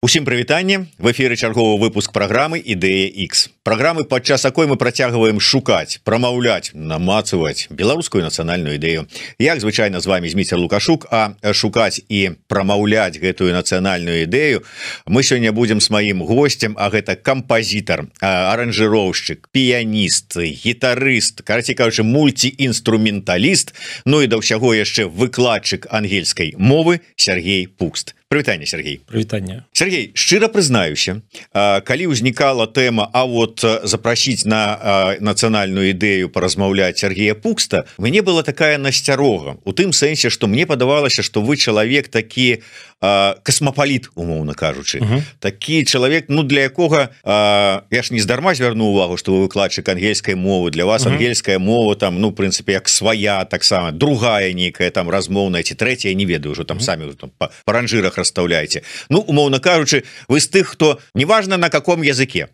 Усім прывітанне, в эфіры чарговы выпуск праграмы Ідэя X. Праграмы, падчас якой мы працягваем шукаць, прамаўляць, намацаваць беларускую нацыянальную ідэю. Як звычайна з вами Зміцер Лукашук, а шукаць і прамаўляць гэтую нацыянальную ідэю мы сёння будзем з маім госцем, а гэта кампазітар, аранжыроўшчык, піяніст, гітарыст, карацей кажучы, мульціінструменталіст, ну і да ўсяго яшчэ выкладчык ангельскай мовы Сергей Пукст. Прывітанне, Сергей. Прывітанне. Сергей, шчыра прызнаюся, калі ўзнікала тэма, а вот запрасіць на нацыянальную ідэю паразмаўляць Сергея Пукста, мне была такая насцярога, у тым сэнсе, што мне падавалася, што вы чалавек такі касмапаліт, умоўна кажучы. Такі чалавек, ну для якога, я ж не здарма звярну увагу, што вы выкладчык ангельскай мовы, для вас ангельская мова там, ну, в прынцыпе, як свая, таксама другая нейкая там размоўная ці трэцяя, не ведаю, ўжо там самі там па ранжырах расстаўляйте. Ну, умоўна кажучы, вы з тых, хто неважна на каком языке.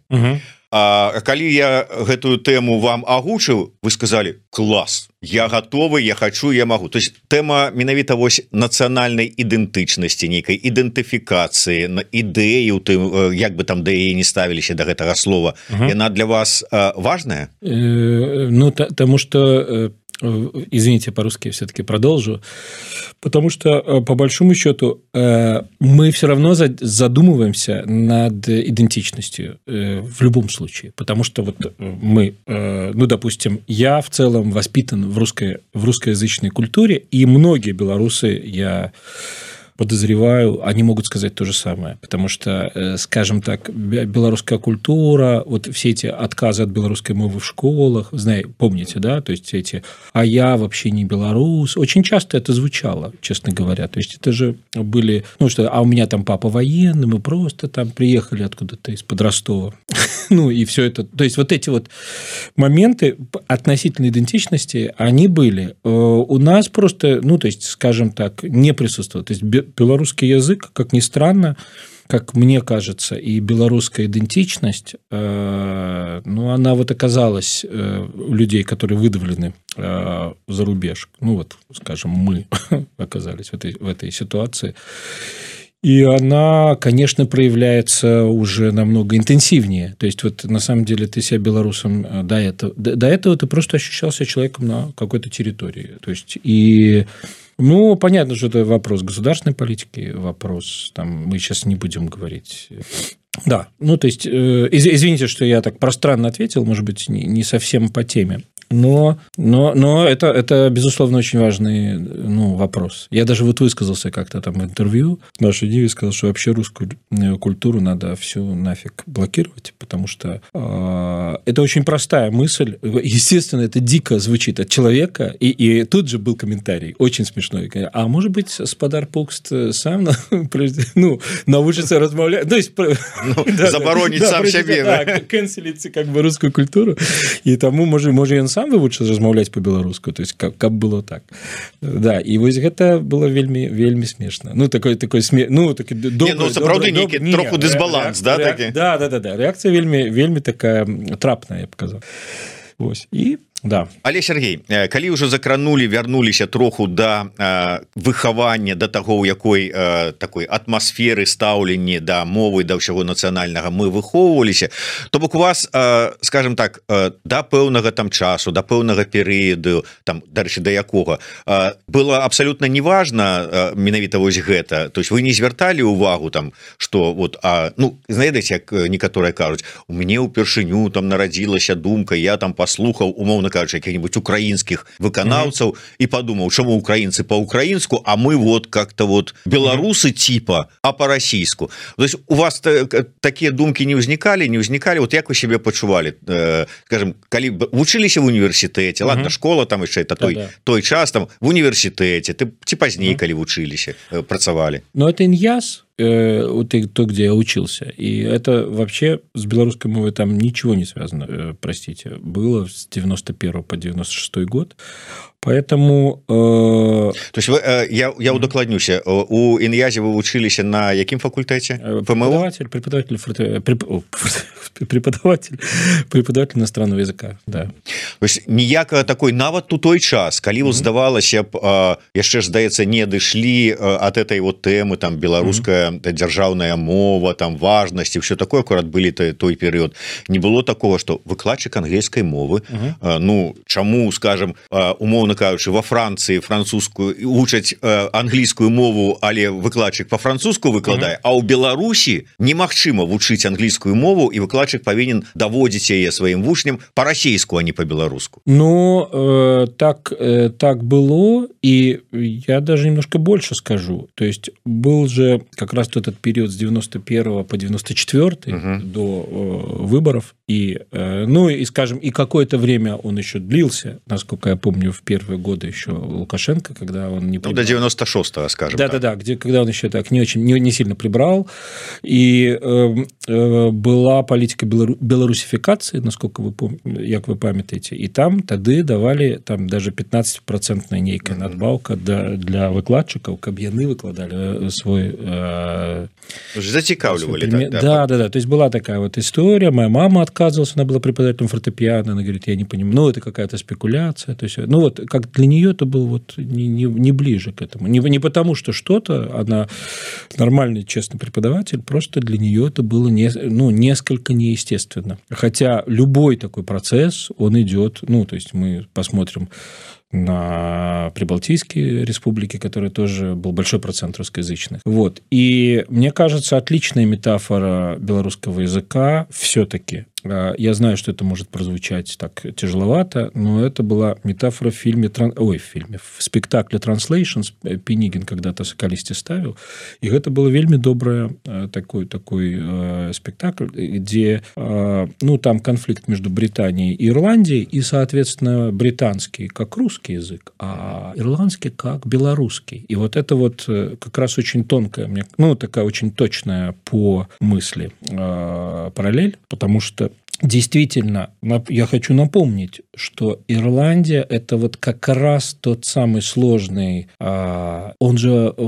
А калі я гэтую тэму вам агучыў, вы сказали: класс, я готовы, я хочу, я могу. То есть тэма менавіта вось нацыянальнай ідэнтычнасці, нейкай ідэнтыфікацыі, ідэі, як бы там да яе не ставіліся да гэтага слова, яна для вас важная? Ну, потому что... Извините, по-русски все-таки продолжу. Потому что, по большому счету, мы все равно задумываемся над идентичностью в любом случае. Потому что вот мы, ну, допустим, я в целом воспитан в русскоязычной культуре, и многие белорусы, я подозреваю, они могут сказать то же самое, потому что, скажем так, белорусская культура, вот все эти отказы от белорусской мовы в школах, помните, да, то есть эти «а я вообще не белорус», очень часто это звучало, честно говоря, то есть это же были, ну что, а у меня там папа военный, мы просто там приехали откуда-то из-под Ростова, ну и все это, то есть вот эти вот моменты относительно идентичности, они были, у нас просто, ну то есть, скажем так, не присутствовало, то есть белорусский язык, как ни странно, как мне кажется, и белорусская идентичность, ну, она вот оказалась у людей, которые выдавлены за рубеж. Ну, вот, скажем, мы оказались в этой ситуации. И она, конечно, проявляется уже намного интенсивнее. То есть, вот на самом деле ты себя белорусом до этого ты просто ощущался человеком на какой-то территории. То есть, и... Ну, понятно, что это вопрос государственной политики, вопрос, там, мы сейчас не будем говорить. Да, ну, то есть, извините, что я так пространно ответил, может быть, не совсем по теме. Но это, безусловно, очень важный, ну, вопрос. Я даже вот высказался как-то там в интервью в нашей Ниве, сказал, что вообще русскую культуру надо всю нафиг блокировать, потому что это очень простая мысль. Естественно, это дико звучит от человека, и тут же был комментарий, очень смешной. А может быть, спадар Пукст сам научится размовлять? То есть, заборонить сам себе. Да, кэнселить как бы русскую культуру, и тому, может, он сам вывучыць размаўляць по-беларуску, то есть как было так, да, і вось гэта было вельмі смешна, ну такой ну такі сапраўды нейкі троху дысбаланс, да, такі? Да, рэакцыя вельмі такая трапная, я б казаў. Вось, і да. Але, Сергей, калі ўжо закранулі, вярнуліся троху да выхавання, да таго, у якой такой атмасферы стаўлення да мовы, да ўсяго нацыянальнага мы выхоўваліся, то бок у вас, скажем так, да пэўнага там часу, да пэўнага перыяду, там, дарэчы, да якога, было абсалютна неважна менавіта вось гэта, то есть вы не звярталі ўвагу там, што вот, ну, знаеце, як некаторыя кажуць, у мяне ўпершыню там нарадзілася думка, я там паслухаў, умоўна кажучи, каких-нибудь украинских выканаўцаў и подумал, чему украинцы по-украинску, а мы вот как-то вот белорусы типа, а по-российску. То есть у вас такие думки не возникали? Вот как вы себя почували? Скажем, калі вучыліся в университете, ладно, школа там еще это той час там в университете, ты позднее, калі вучыліся, працавали. Но это ИНЯС, то, где я учился. И это вообще с белорусской мовой там ничего не связано, простите. Было с 91 по 96 год. Поэтому... То есть я удакладнюся, у ІНЯЗе вы вучыліся на якім факультэце? Преподаватель иностранного языка, да. То есть ніякага такой, нават у той час, калі вот здавалася б, яшчэ ж, здаецца, не адышлі ад этой вот тэмы, там, беларуская дзяржаўная мова, там важнасць і все такое, акурат былі той перыяд. Не было такого, што выкладчык ангельскай мовы, ну, чаму, скажем, умоўна кажучы, во Францыі французскую вучаць англійскую мову, але выкладчык по-французску выкладае, а ў Беларусі немагчыма вучыць англійскую мову, і выкладчык павінен даводзіць яе сваім вучням па-расейску, а не по-беларуску. Ну, так было, и я даже немножко больше скажу. То есть был же как раз этот период с 91 по 94 до выборов, и, ну, и, скажем, и какое-то время он еще длился, насколько я помню, в первые годы еще Лукашенко, когда он не прибрал. Ну, до 96-го, скажем. Да, когда он еще так не сильно прибрал, и была политика белорусификации, насколько вы помните, як вы памятаете, и там тады давали там даже 15% нейкая надбаўка для выкладчиков, каб яны выкладали свой зацікаўлівалі. Да, то есть была такая вот история, моя мама отказывалась, она была преподавателем фортепиано, она говорит, я не понимаю, ну, это какая-то спекуляция, то есть, ну, вот, как для нее это был вот не ближе к этому, не потому, что что-то, она нормальный, честный преподаватель, просто для нее это было несколько неестественно, хотя любой такой процесс, он идет, ну, то есть мы посмотрим на Прибалтийские республики, которые тоже был большой процент русскоязычных. Вот. И мне кажется, отличная метафора белорусского языка все-таки. Я знаю, что это может прозвучать так тяжеловато, но это была метафора в спектакле «Translations». Пенигин когда-то Соколисти ставил. И это было вельми доброе такой спектакль, где ну, там конфликт между Британией и Ирландией, и, соответственно, британский как русский язык, а ирландский как белорусский. И вот это вот как раз очень тонкая, ну, такая очень точная по мысли параллель, потому что действительно, я хочу напомнить, что Ирландия – это вот как раз тот самый сложный, он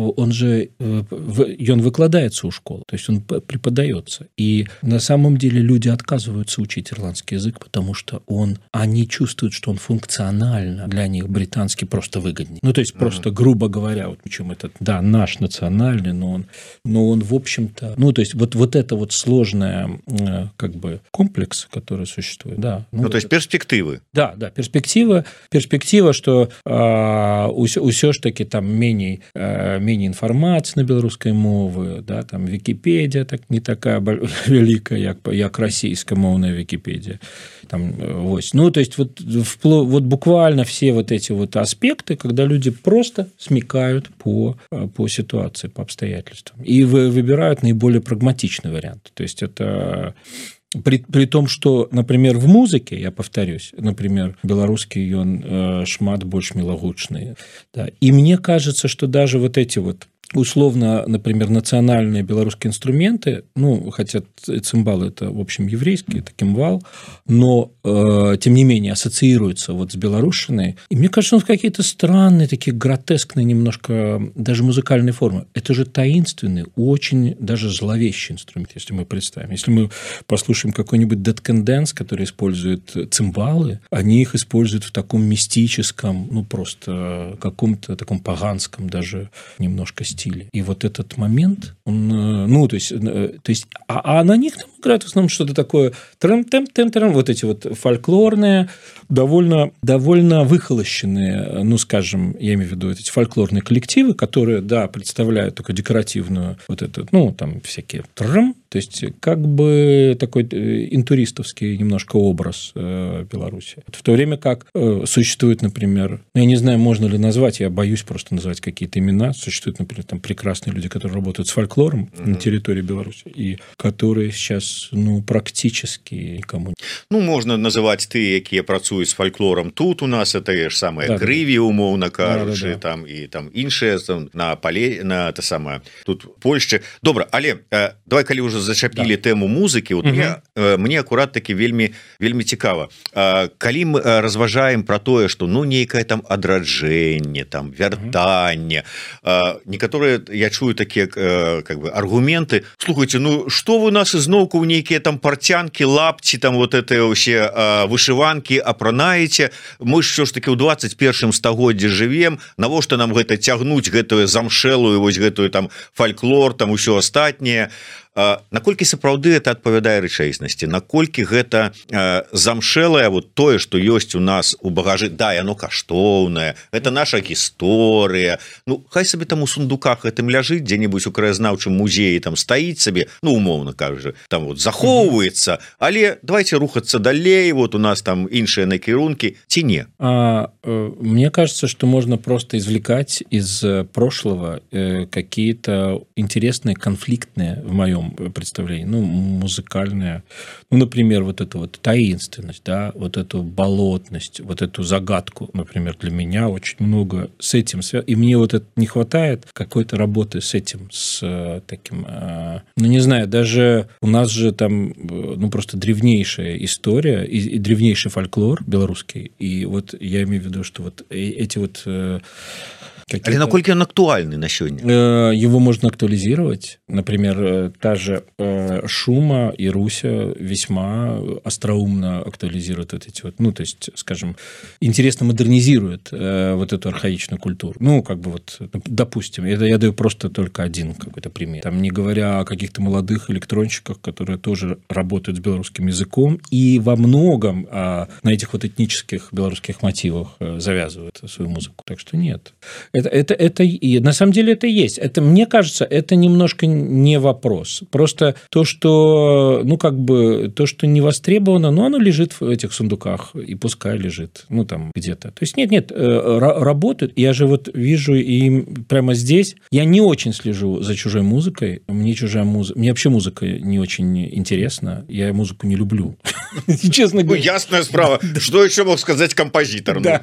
выкладывается у школы, то есть он преподается. И на самом деле люди отказываются учить ирландский язык, потому что они чувствуют, что он функционально для них британский просто выгоднее. Ну, то есть просто, грубо говоря, вот причем этот, да, наш национальный, но он в общем-то, ну, то есть вот это вот сложное как бы комплекс, который существует, да. Ну, то есть перспективы. Да, перспектива, что ўсё ж таки там меней информации на беларускай мовы, да, там Википедия так не такая великая, як российскомовная Википедия. Там, ну, то есть вот буквально все вот эти вот аспекты, когда люди просто смекают по ситуации, по обстоятельствам и выбирают наиболее прагматичный вариант. То есть это при том, что, например, в музыке, я повторюсь, например, белорусский он шмат больш мілагучны, да, и мне кажется, что даже вот эти вот условно, например, национальные белорусские инструменты, ну, хотя цимбал – это, в общем, еврейский, это кимвал, но, тем не менее, ассоциируется вот с белорусшиной. И мне кажется, он в какие-то странные, такие гротескные немножко даже музыкальные формы. Это же таинственный, очень даже зловещий инструмент, если мы представим. Если мы послушаем какой-нибудь Dead Can Dance, который использует цимбалы, они их используют в таком мистическом, ну, просто каком-то таком поганском даже немножко стиле. И вот этот момент, он, ну, то есть, а на них там играют в основном что-то такое, вот эти вот фольклорные, довольно выхолощенные, ну, скажем, я имею в виду эти фольклорные коллективы, которые, да, представляют только декоративную вот эту, ну, там всякие то есть как бы такой интуристовский немножко образ Беларуси. В то время как существует, например, я не знаю, можно ли назвать, я боюсь просто назвать какие-то имена, существуют, например, там прекрасные люди, которые работают с фольклором на территории Беларуси, и которые сейчас, ну, практически никому... Ну, можно называть ты, якія працуюць з фольклором тут у нас, это ж самое Крыві, умоўна кажучы, там і там іншыя на пале, на те самое тут Польшчы. Добра, але давай, калі ўжо зачапілі тэму музыкі, вот мне акурат таки вельмі цікава. Калі мы разважаем про тое, што ну нейкае там адраджэнне, там вяртанне, некаторыя я чую такія как бы аргументы, слухайте, ну што вы нас ізноўку у нейкія там парцянкі, лапці, там вот это ўсе вышыванкі апранаеце. Мы ж ж таки ў 21 стагоддзі жывем, навошта нам гэта цягнуць, гэтую замшэлую, вось гэтую там фальклор, там усё астатняе. Наколькі сапраўды это адпавядае рэчаіснасці, наколькі гэта замшэлае вот тое, што ёсць у нас у багажы, да, яно каштоўнае, это наша гісторыя. Ну хай сабе там у сундуках гэтым ляжыць, дзе-небудзь у краязнаўчым музеі там стаіць сабе, ну умоўна кажучы, там вот захоўваецца, але давайте рухацца далей, вот у нас там іншыя накірункі ці не. Мне кажется, что можно просто извлекать из прошлого какие-то интересные, конфликтные в моем представлении, ну, музыкальная, ну, например, вот эту вот таинственность, да, вот эту болотность, вот эту загадку, например, для меня очень много с этим связано, и мне вот это не хватает какой-то работы с этим, с таким, ну, не знаю, даже у нас же там, ну, просто древнейшая история и древнейший фольклор белорусский, и вот я имею в виду, что вот эти вот... Але наколькі он актуальны на сёння? Его можно актуализировать. Например, та же Шума и Руся весьма остроумно актуализируют вот эти вот, ну, то есть, скажем, интересно модернизируют вот эту архаичную культуру. Ну, как бы вот, допустим, это я даю просто только один какой-то пример. Там, не говоря о каких-то молодых электронщиках, которые тоже работают с белорусским языком и во многом на этих вот этнических белорусских мотивах завязывают свою музыку. Так что нет. Это и на самом деле это есть. Это, мне кажется, это немножко не вопрос. Просто то, что, ну, как бы, то, что не востребовано, но оно лежит в этих сундуках, и пускай лежит, ну, там, где-то. То есть, нет, работают. Я же вот вижу и прямо здесь, я не очень слежу за чужой музыкой. Мне чужая музыка, мне вообще музыка не очень интересна. Я музыку не люблю. Честно говоря. Ясная справа. Что еще мог сказать композитор? Да.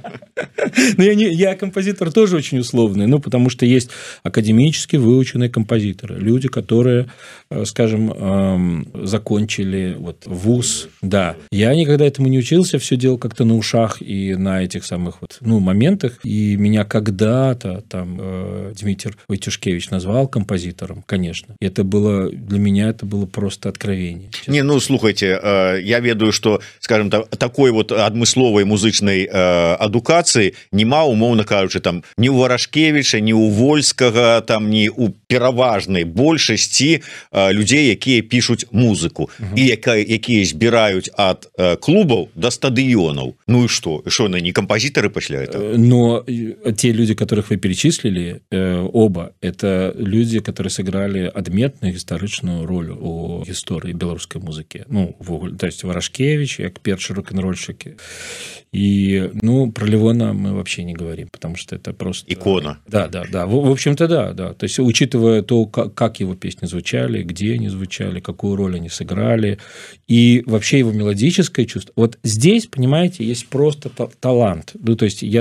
Я композитор тоже очень условные, ну, потому что есть академически выученные композиторы, люди, которые, скажем, закончили вот вуз, да. Я никогда этому не учился, все делал как-то на ушах и на этих самых вот, ну, моментах, и меня когда-то там Дмитрий Войтюшкевич назвал композитором, конечно. И это было, для меня это было просто откровение. Честно. Не, ну, слухайте, я ведаю, что, скажем, такой вот адмысловой музычной адукации нема, умоўна кажучы, там, не у Варашкевіча, ні у Вольскага, там, ні у пераважнай большасці людзей, якія пішуць музыку і якія збіраюць ад клубаў да стадыёнаў. Ну і што? Што, не кампазітары пасля этого? Но те люди, которых вы перечислили, оба, это люди, которые сыграли адметную гістарычную роль у гісторыі беларускай музыкі. Ну, то есть Варашкевич, як першы рок-н-рольщик. И, ну, про Левона мы вообще не говорим, потому что это просто... Икона. Да. В общем-то, да. То есть, учитывая то, как его песни звучали, где они звучали, какую роль они сыграли, и вообще его мелодическое чувство. Вот здесь, понимаете, есть просто талант. Ну, то есть, я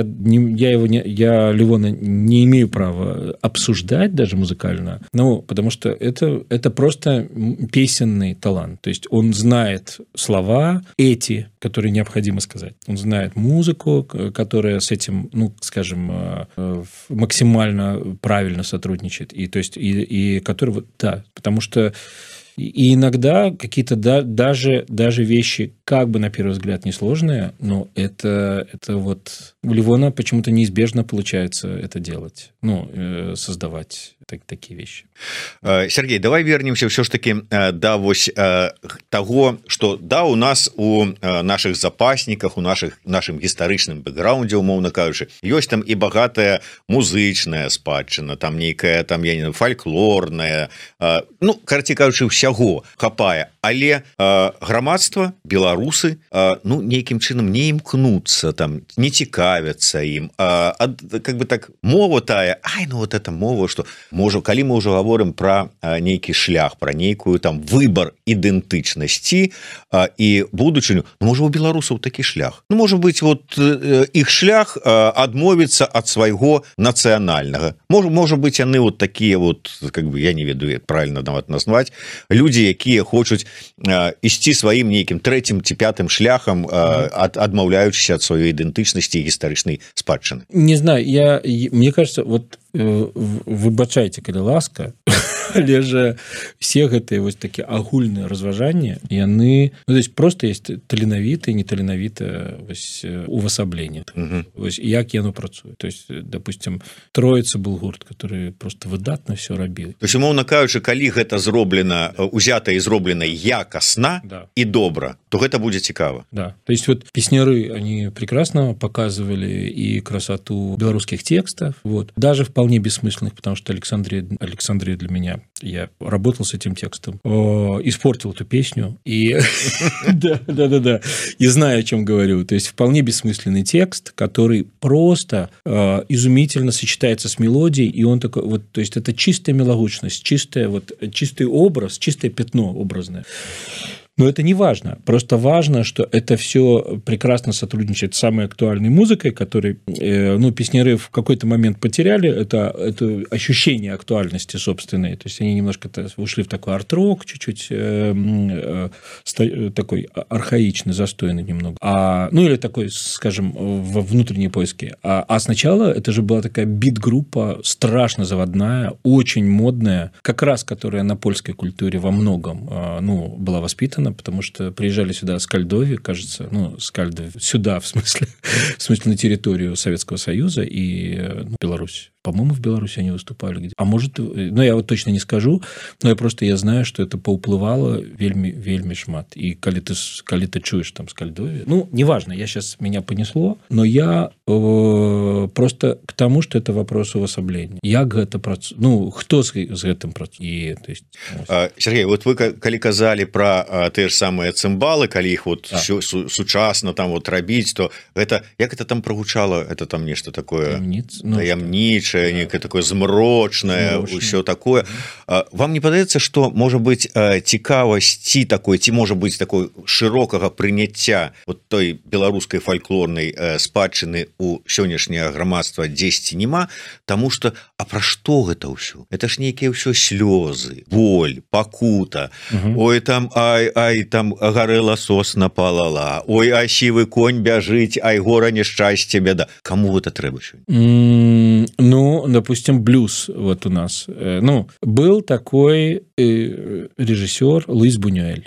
Левона не имею права обсуждать даже музыкально, ну, потому что это просто песенный талант. То есть, он знает слова эти, которые необходимо сказать. Он знает музыку, которая с этим, ну, скажем, максимально правильно сотрудничает. И, то есть, и который, да, потому что и иногда какие-то даже вещи, как бы на первый взгляд несложные, но это вот у Левона почему-то неизбежно получается это делать, ну, создавать такие вещи. Сергей, давай вернемся все ж таки до вось того, что да, у нас у наших запасниках, у нашим гістарычным бэкграунде, умоўна кажучы, ёсць там і багатая музычная спадчына, там нейкая, там, я не знаю, фальклорная, ну, карацей кажучы, ўсяго хапае, але грамадства, беларусы, ну, нейкім чынам не імкнуцца, там, не цікавяцца ім, как бы так, мова тая, ну, вот эта мова, что можа, калі мы ўжо гаворым пра нейкі шлях, пра нейкую там выбар ідэнтычнасці і будучыню, ну, можа, у беларусаў такі шлях. Ну, можа быць, вот іх шлях адмовіцца ад свайго нацыянальнага. Можа быць, яны вот такія вот, как бы, я не ведаю, правильно нават назваць, людзі, якія хочуць ісці сваім нейкім трэцім ці пятым шляхам, адмаўляючыся ад сваёй ідэнтычнасці і гістарычнай спадчыны. Не знаю, мне кажется, вот выбачайте, калі ласка, але же все гэтыя вось такія агульныя разважанні яны то есть просто есть таленавіты неталенавіта увасабленне як яно працуе то есть допустим Троица был гурт который просто выдатна все рабіў то есть умоўна кажучы калі гэта зроблена узята і зроблена якасна і добра то гэта будзе цікава да то есть вот песняры они прекрасно показывали и красоту белорусских текстов вот даже вполне бессмысленных потому что Александрия для меня я работал с этим текстом испортил эту песню и да и знаю о чем говорю то есть вполне бессмысленный текст который просто изумительно сочетается с мелодией и он такой вот то есть это чистая мелодичность чистый образ чистое пятно образное. Но это не важно. Просто важно, что это все прекрасно сотрудничает с самой актуальной музыкой, которой песняры в какой-то момент потеряли это ощущение актуальности собственной. То есть они немножко ушли в такой арт-рок, чуть-чуть такой архаичный, застойный немного. Или такой, скажем, во внутренние поиски. А сначала это же была такая бит-группа, страшно заводная, очень модная, как раз которая на польской культуре во многом была воспитана, потому что приезжали сюда скальдови, кажется, скальдови, сюда, в смысле на территорию Советского Союза и Беларусь. По-моему, в Беларуси они выступали где-то. А может, я вот точно не скажу, но я знаю, что это поуплывало вельми шмат. И коли ты чуешь там скальдови, неважно, меня понесло, но я просто к тому, что это вопрос увасаблення. Як гэта працуе? Хто з гэтым працуе? Сергей, вот вы калі казалі про те ж самыя цымбалы, калі іх сучасна там рабіць, то гэта як это там прогучало? Это там нешта такое таямнічае, некое такое змрочное, все такое. Вам не падаецца, что можа быць цікавасці такой, ці можа быць такой шырокага прыняцця вот той беларускай фальклорнай спадчыны у сённяшняе грамадства дзесьці няма, тому что пра што гэта ўсё? Это ж нейкія ўсё слёзы, боль, пакута. Ой, там ай там гарэла сосна палала. Ой, а сівы конь бяжыць, ай гора няшчасце, бяда. Каму гэта трэба сёння? Допустим, блюз вот у нас. Был такой режиссер Луис Бунюэль.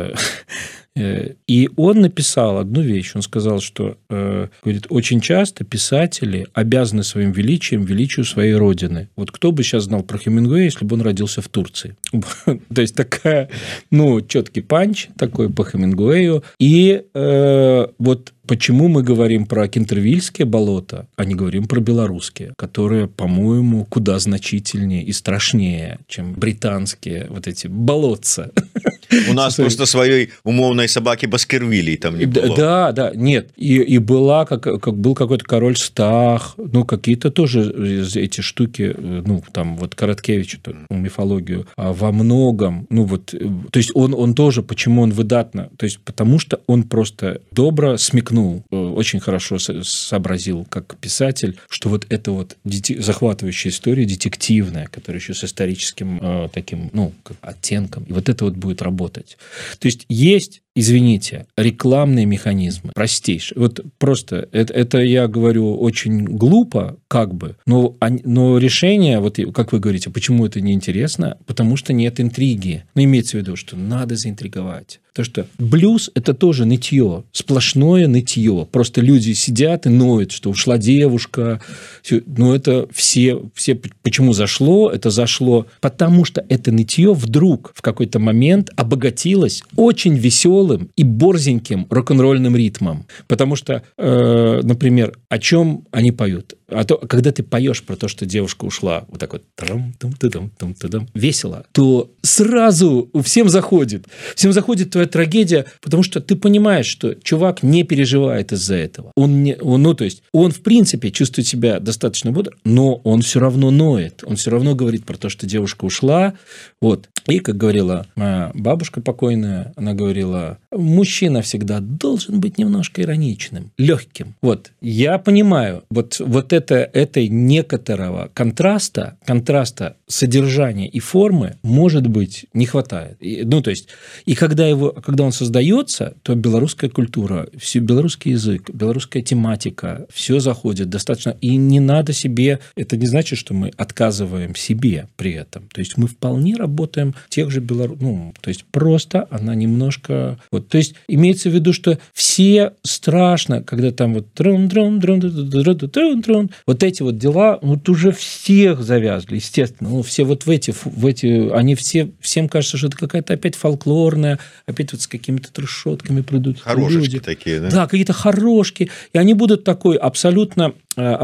И он написал одну вещь. Он сказал, что говорит, очень часто писатели обязаны своим величию своей родины. Вот кто бы сейчас знал про Хемингуэя, если бы он родился в Турции? То есть такая, четкий панч такой по Хемингуэю. И вот почему мы говорим про кентервильские болота, а не говорим про белорусские, которые, по-моему, куда значительнее и страшнее, чем британские вот эти болотца. У нас просто своей умовной собаки Баскервилей там не было. Да, нет. И была, как был какой-то король Стах, какие-то тоже эти штуки, там вот Короткевич, мифологию, во многом, то есть он тоже, почему он выдатно, то есть потому что он просто добро смекнул, очень хорошо сообразил как писатель, что вот это вот захватывающая история, детективная, которая еще с историческим таким, оттенком, и вот это вот будет работать. То есть, извините, рекламные механизмы простейшие. Вот просто это я говорю очень глупо, но решение, вот как вы говорите, почему это неинтересно? Потому что нет интриги. Имеется в виду, что надо заинтриговать. То, что блюз – это тоже нытье, сплошное нытье. Просто люди сидят и ноют, что ушла девушка. Это все почему зашло? Это зашло, потому что это нытье вдруг в какой-то момент обогатилось очень веселым и борзеньким рок-н-ролльным ритмом. Потому что, например, о чем они поют? А то, когда ты поешь про то, что девушка ушла вот так вот весело, то сразу всем заходит твоя трагедия, потому что ты понимаешь, что чувак не переживает из-за этого. Он в принципе чувствует себя достаточно бодро, но он все равно ноет. Он все равно говорит про то, что девушка ушла. Вот. И, как говорила моя бабушка покойная, она говорила, мужчина всегда должен быть немножко ироничным, легким. Вот, я понимаю, вот этой некоторого контраста содержания и формы, может быть, не хватает. То есть, и когда он создается, то белорусская культура, белорусский язык, белорусская тематика, все заходит достаточно. И не надо себе, это не значит, что мы отказываем себе при этом. То есть, мы вполне работаем тех же то есть просто она немножко... Вот, то есть имеется в виду, что все страшно, когда там вот вот эти вот дела, вот уже всех завязли, естественно. Все вот в эти они всем кажется, что это какая-то опять фольклорная, опять вот с какими-то трешотками придут хорошечки люди. Такие, да? Да, какие-то хорошки. И они будут такой абсолютно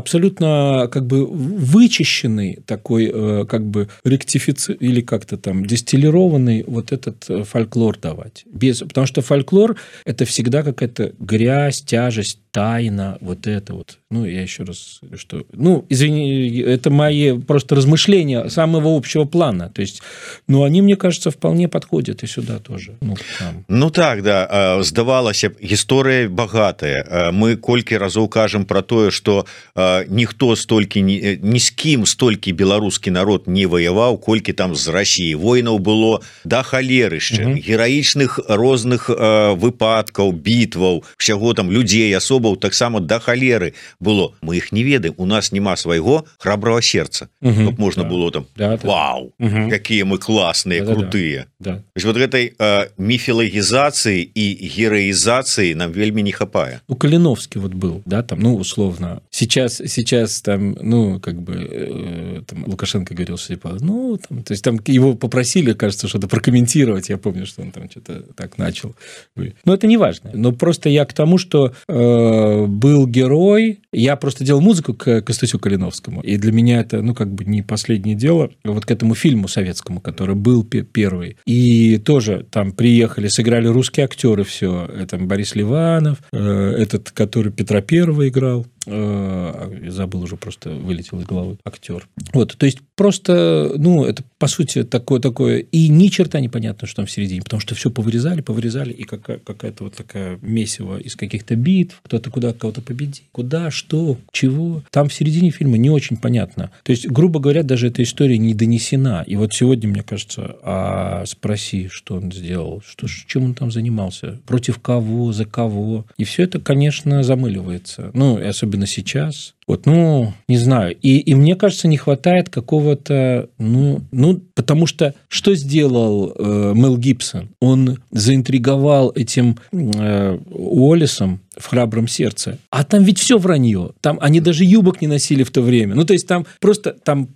как бы вычищенный такой как бы или как-то там дистиллированный вот этот фольклор давать. Потому что фольклор – это всегда какая-то грязь, тяжесть, тайна, вот это вот. Я еще раз, что... извини, это мои просто размышления самого общего плана. То есть, они, мне кажется, вполне подходят и сюда тоже. Так, да. Здавалася б, гісторыя багатая. Мы колькі разоў кажам про тое, что ніхто столькі ні з кім столькі беларускі народ не ваяваў, колькі там з Россией войнаў было да халерышча, гераічных розных выпадкаў, бітваў, усяго там людзей, асобаў таксама да халеры было. Мы их не ведаем, у нас няма свайго храброго сердца, каб можна было там вау, какие мы классные, крутые. Да. Вот этой мифологизации и героизации нам вельмі не хапае. Калиновский вот был, да, там, условно. Сейчас там, как бы там Лукашенко говорил, что типа, то есть там его попросили, кажется, что-то прокомментировать. Я помню, что он там что-то так начал. Но это не важно. Но просто я к тому, что был герой. Я просто делал музыку к Костасю Калиновскому. И для меня это, как бы не последнее дело. Вот к этому фильму советскому, который был первый. И тоже там приехали, сыграли русские актеры, все. Это Борис Ливанов, этот, который Петра Первого играл. Я забыл уже, просто вылетел из головы актер. Вот, то есть просто, это по сути такое, и ни черта непонятно, что там в середине, потому что все повырезали, и какая-то вот такая месиво из каких-то битв, кто-то кого-то победит, куда, что, чего. Там в середине фильма не очень понятно. То есть, грубо говоря, даже эта история не донесена. И вот сегодня, мне кажется, спроси, что он сделал, чем он там занимался, против кого, за кого. И все это, конечно, замыливается. И особенно сейчас. Вот, не знаю. И мне кажется, не хватает какого-то... потому что что сделал Мел Гибсон? Он заинтриговал этим Уоллесом в «Храбром сердце». А там ведь все вранье. Там они даже юбок не носили в то время. То есть, там просто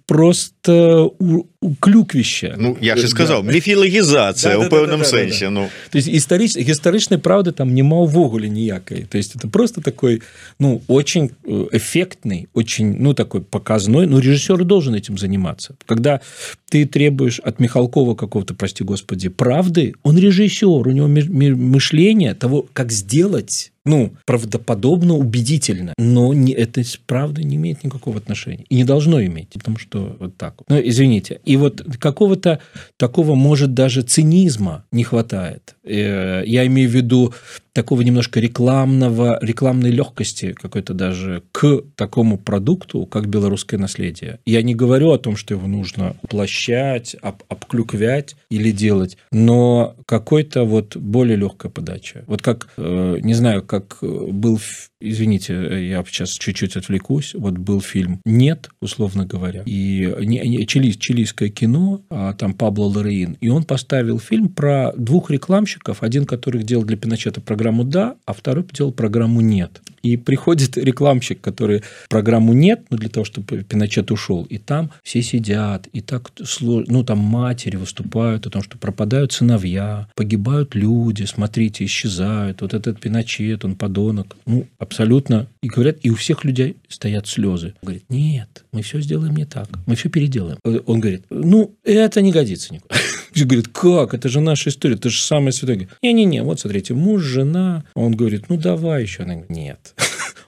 клюквище. Я же сказал, мифологизация у пэўным сэнсе. То есть, гістарычнай правды там нема ўвогуле ніякай. То есть, это просто такой, очень эффектный, очень, такой показной. Режиссер должен этим заниматься. Когда ты требуешь от Михалкова какого-то, прости господи, правды, он режиссер, у него мышление того, как сделать правдоподобно, убедительно. Но это с правдой не имеет никакого отношения. И не должно иметь, потому что вот так вот. Извините. И вот какого-то такого, может, даже цинизма не хватает. Я имею в виду такого немножко рекламной легкости какой-то даже к такому продукту, как белорусское наследие. Я не говорю о том, что его нужно уплощать, обклюквять или делать, но какой-то вот более легкая подача. Вот как, не знаю, как был, извините, я сейчас чуть-чуть отвлекусь, вот был фильм «Нет», условно говоря, и чилийское кино, там Пабло Ларраин, и он поставил фильм про двух рекламщиков, один, который делал для Пиночета программу «Да», а второй делал программу «Нет». И приходит рекламщик, который программу «Нет», для того, чтобы Пиночет ушел, и там все сидят, и так сложно, там матери выступают о том, что пропадают сыновья, погибают люди, смотрите, исчезают, вот этот Пиночет, он подонок, абсолютно. И говорят, и у всех людей стоят слезы. Он говорит, нет, мы все сделаем не так, мы все переделаем. Он говорит, это не годится никуда. Говорит, как? Это же наша история, это же самое святое. Не-не-не, вот смотрите, муж, жена. Он говорит, давай еще. Она говорит, нет.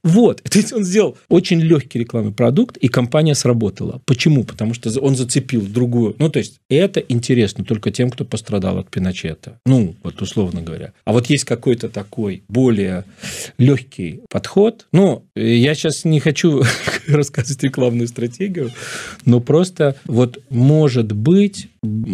Вот, то есть он сделал очень легкий рекламный продукт, и компания сработала. Почему? Потому что он зацепил другую. Ну, то есть это интересно только тем, кто пострадал от Пиночета. Ну, вот условно говоря. А вот есть какой-то такой более легкий подход. Ну, я сейчас не хочу рассказывать рекламную стратегию, но просто вот может быть,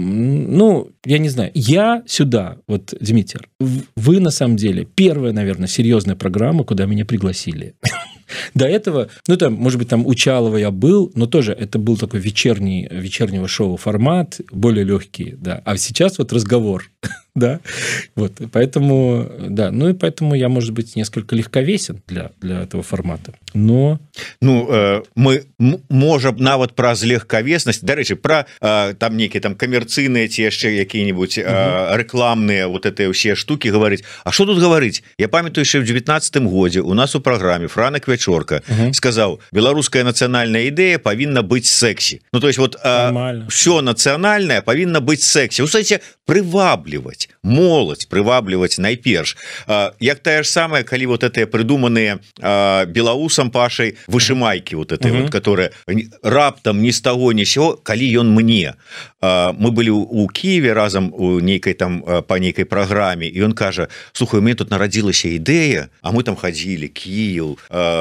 ну, я не знаю, я сюда, вот, Дмитрий, вы на самом деле первая, наверное, серьезная программа, куда меня пригласили. До этого, ну, там, может быть, там у Чалова я был, но тоже это был такой вечернего шоу формат, более легкий, да. А сейчас вот разговор, да, вот, поэтому, да, ну, и поэтому я, может быть, несколько легковесен для этого формата, но... Ну, мы можем нават праз легковесность, дарэчы, про там некие там коммерцыйные те яшчэ какие-нибудь рекламные вот этой все штуки говорить. А что тут говорить? Я памятаю, еще в 19-м годзе у нас у программе Франак Вячорка сказал, белорусская национальная идея повинна быть секси. Ну, то есть вот все национальное повинна быть секси. Вы знаете, привабливать моладзь, привабливать найперш. Як тая ж самая, калі вот это придуманные белаусам Пашей вышимайки вот этой вот, которые раптом ни с того ни сего, калі ён мне. Мы были у Киеве разом у нейкай там по нейкай программе, и он кажа, слухай, у меня тут народилась идея, а мы там ходили, Киев,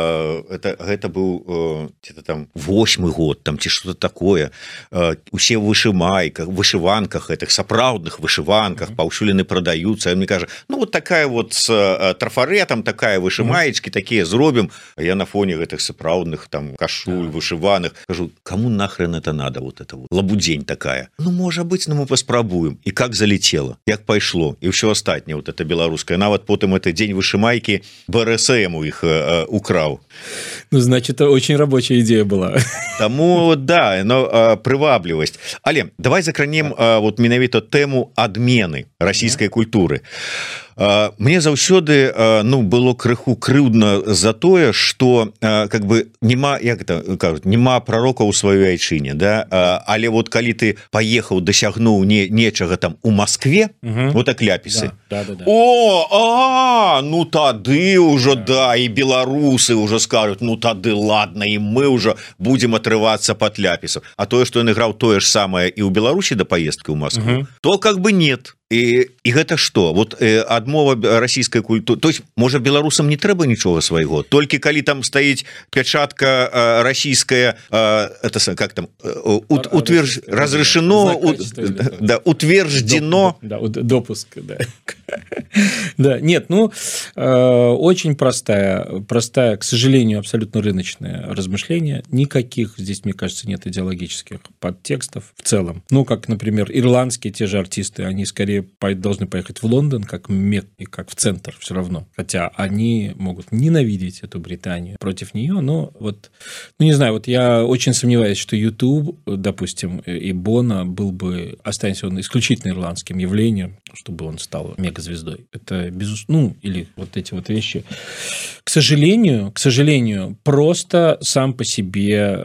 это был где-то там 8-й год, там что-то такое, усе в вышиванках, этих сапраўдных вышиванках, паўсюліны продаются, и он мне кажа, ну вот такая вот с трафаретом, такая вышимаечки, такие зробим, а я на фоне этих сапраўдных там кашуль, вышиваных, кажу, кому нахрен это надо, вот это вот, лабудень такая. Ну, может быть, но мы поспробуем. И как залетело, как пошло, и все остальное, вот это белорусское. Нават потом это день вышимайки БРСМ у их украл. Ну, значит, это очень рабочая идея была. Тому, да, но привабливость. Але, давай закранем вот менавіта тему адмены российской культуры. Мне заўсёды ну было крыху крыўдна за тое, что как бы нема, як это кажуть, нема пророка у сваёй айчыне, да, але вот калі ты поехаў, дасягнуў нечага там у Москве, вот так ляпісы, да. Ну тады уже да, и беларусы уже скажут, ну тады ладно, и мы уже будем отрываться под ляпісов. А тое, что ён іграў тое ж самое и у Беларусі до поездки в Москву, то как бы нет. И гэта что? Вот адмова российской культуры, то есть можа беларусам не трэба нічога свайго, толькі калі там стаіць пячатка российская, это как там разрешено, да, утверждено, допуск, да. Да, нет, ну очень простая, к сожалению, абсолютно рыночное размышление. Никаких здесь, мне кажется, нет идеологических подтекстов в целом. Ну, как, например, ирландские те же артисты, они скорее должны поехать в Лондон как Мекки, как в центр все равно. Хотя они могут ненавидеть эту Британию против нее, но вот, ну, не знаю, вот я очень сомневаюсь, что YouTube, допустим, и Боно был бы, останется он исключительно ирландским явлением, чтобы он стал мегазвездой. Это безусловно, ну, или вот эти вот вещи. К сожалению, просто сам по себе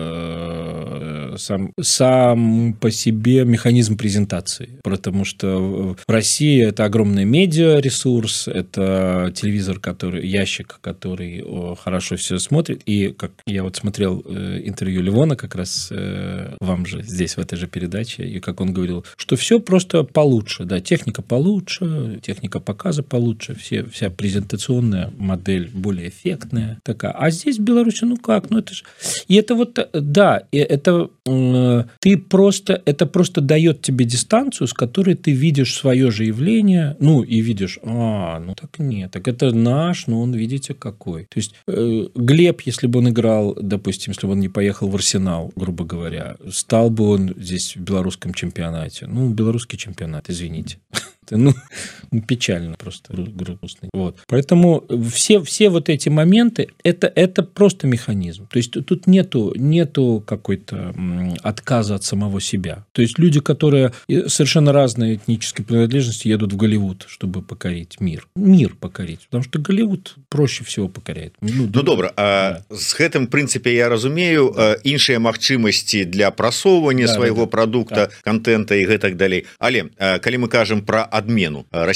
механизм презентации, потому что в России это огромный медиаресурс, это телевизор, ящик, который хорошо все смотрит, и как я вот смотрел интервью Левона как раз вам же здесь в этой же передаче, и как он говорил, что все просто получше, да, техника получше, техника показа получше, вся презентационная модель более эффектная такая, а здесь в Беларуси, ну как, ну это же, и это вот, да, это это просто дает тебе дистанцию, с которой ты видишь свое же явление, ну, и видишь, ну, так нет, так это наш, но он, видите, какой. То есть, Глеб, если бы он играл, допустим, если бы он не поехал в Арсенал, грубо говоря, стал бы он здесь в белорусском чемпионате. Ну, белорусский чемпионат, извините. Ну, печально просто, грустно. Вот. Поэтому все вот эти моменты это просто механизм. То есть тут нету какой-то отказа от самого себя. То есть люди, которые совершенно разной этнической принадлежности, едут в Голливуд, чтобы покорить мир. Мир покорить. Потому что Голливуд проще всего покоряет. Ну добра, да. С гэтым прынцыпе я разумею, іншыя магчымасці для прасоўвання свайго прадукта, контента і гэтак далей. Але калі мы кажам про адмену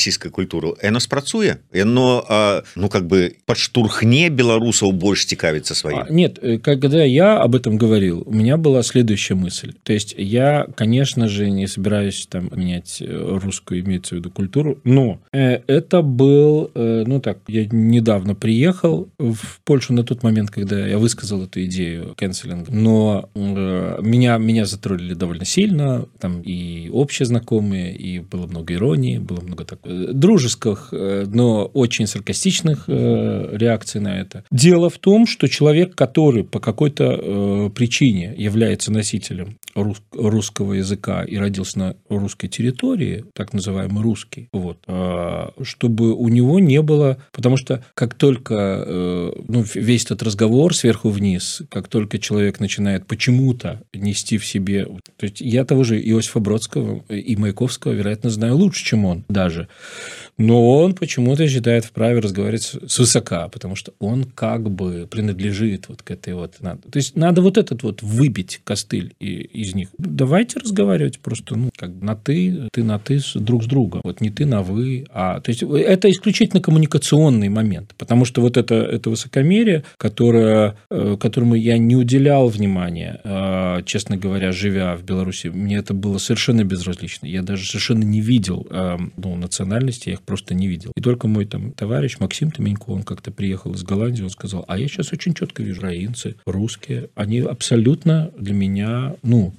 расійскую культуру, яно спрацуе, яно ну как бы подштурхне беларусаў больш цікавіцца сваім. Нет, когда я об этом говорил, у меня была следующая мысль. То есть я, конечно же, не собираюсь там менять русскую, имеется в виду культуру, но это был, ну так, я недавно приехал в Польшу на тот момент, когда я высказал эту идею канцелинга, но меня затроллили довольно сильно, там и общие знакомые, и было много иронии, было много дружеских, но очень саркастичных реакций на это. Дело в том, что человек, который по какой-то причине является носителем русского языка и родился на русской территории, так называемый русский, вот, чтобы у него не было, потому что как только весь этот разговор сверху вниз, как только человек начинает почему-то нести в себе, то есть я того же Иосифа Бродского и Маяковского, вероятно, знаю лучше, чем он даже, но он почему-то считает вправе разговаривать свысока, потому что он как бы принадлежит вот к этой вот... То есть надо вот этот вот выбить костыль из них. Давайте разговаривать просто как на ты на ты друг с другом. Вот не ты на вы, а... То есть это исключительно коммуникационный момент, потому что вот это высокомерие, которому я не уделял внимания, честно говоря, живя в Беларуси, мне это было совершенно безразлично. Я даже совершенно не видел национальности, я их просто не видел. И только мой там товарищ Максим Томенько, он как-то приехал из Голландии, он сказал, а я сейчас очень четко вижу, украинцы, русские, они абсолютно для меня,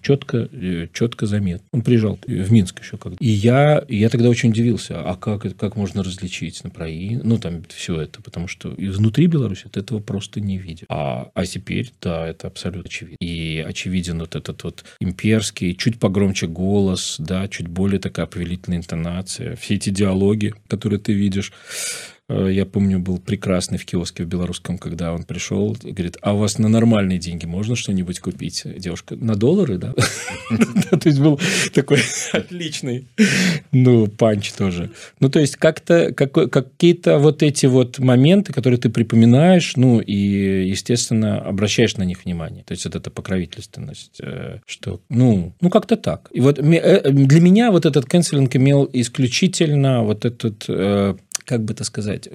четко заметны. Он приезжал в Минск еще когда. И я тогда очень удивился, а как можно различить там все это, потому что внутри Беларуси от этого просто не видел. А теперь, да, это абсолютно очевидно. И очевиден вот этот вот имперский, чуть погромче голос, да, чуть более такая повелительная интонация, все эти диалоги, которые ты видишь. Я помню, был прекрасный в киоске в белорусском, когда он пришел и говорит, а у вас на нормальные деньги можно что-нибудь купить? Девушка, на доллары, да? То есть был такой отличный, панч тоже. То есть как-то какие-то вот эти вот моменты, которые ты припоминаешь, и, естественно, обращаешь на них внимание. То есть это покровительственность, что, как-то так. И вот для меня вот этот канцелинг имел исключительно вот этот... как бы это сказать,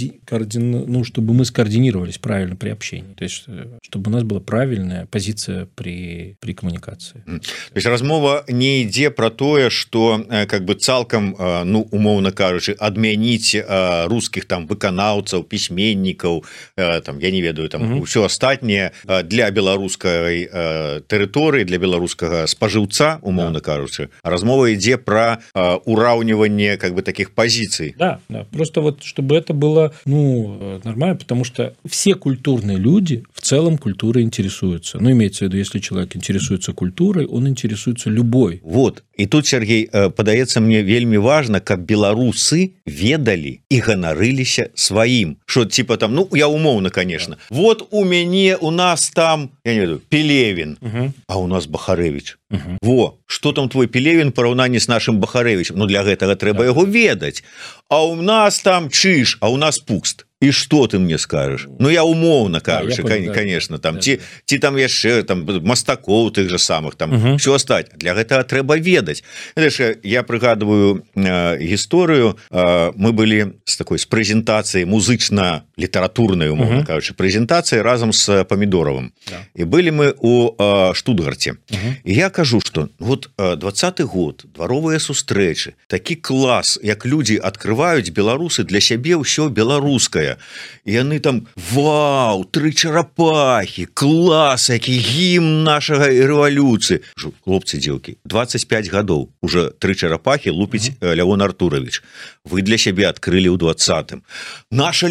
чтобы мы скоординировались правильно при общении. То есть, чтобы у нас была правильная позиция при коммуникации. То есть, размова не ідзе про тое, что как бы цалкам, умоўна кажучы, адмяніць русских там выканаўцаў, пісьменнікаў, там, я не ведаю, там, все астатняе для беларускай тэрыторыі, для беларускага спажыўца, умоўна кажучы. Размова ідзе про ураўніванне как бы таких позиций. Да, просто вот чтобы это было нормально, потому что все культурные люди в целом культурой интересуются. Имеется в виду, если человек интересуется культурой, он интересуется любой. Вот. И тут, Сергей, падаецца мне вельмі важно, каб беларусы ведали и ганарыліся сваім. Что типа там, я умоўно, конечно. Вот у нас там, я не ведаю, Пелевин, а у нас Бахарэвич. Во, что там твой Пелевин параўнанні с нашим Бахарэвичем? Для гэтага трэба яго ведаць. А у нас там Чиж, а у нас Пукст. И что ты мне скажешь? Я умоўно, кажучы, конечно, там, ці там яшчэ там мастакоў тых же самых, там, все остать. Для гэтага трэба ведаць. Я прыгадываю гісторыю, мы былі с прэзентацыяй музычна-літаратурнай, умоўна кажучы, прэзентацыяй разам с Помидоровым. И были мы у Штутгарте. И я кажу, что вот 20-й год, дворовыя сустрэчы, такі клас, як люди открываюць беларусы для сябе ўсё беларускае. І яны там, вау, 3 чарапахі, клас, які гімн нашага рэвалюцыі. Хлопцы, дзеўкі, 25 гадоў уже 3 чарапахі лупіць Лявон Артурович. Вы для сябе адкрылі ў 20-м. Наша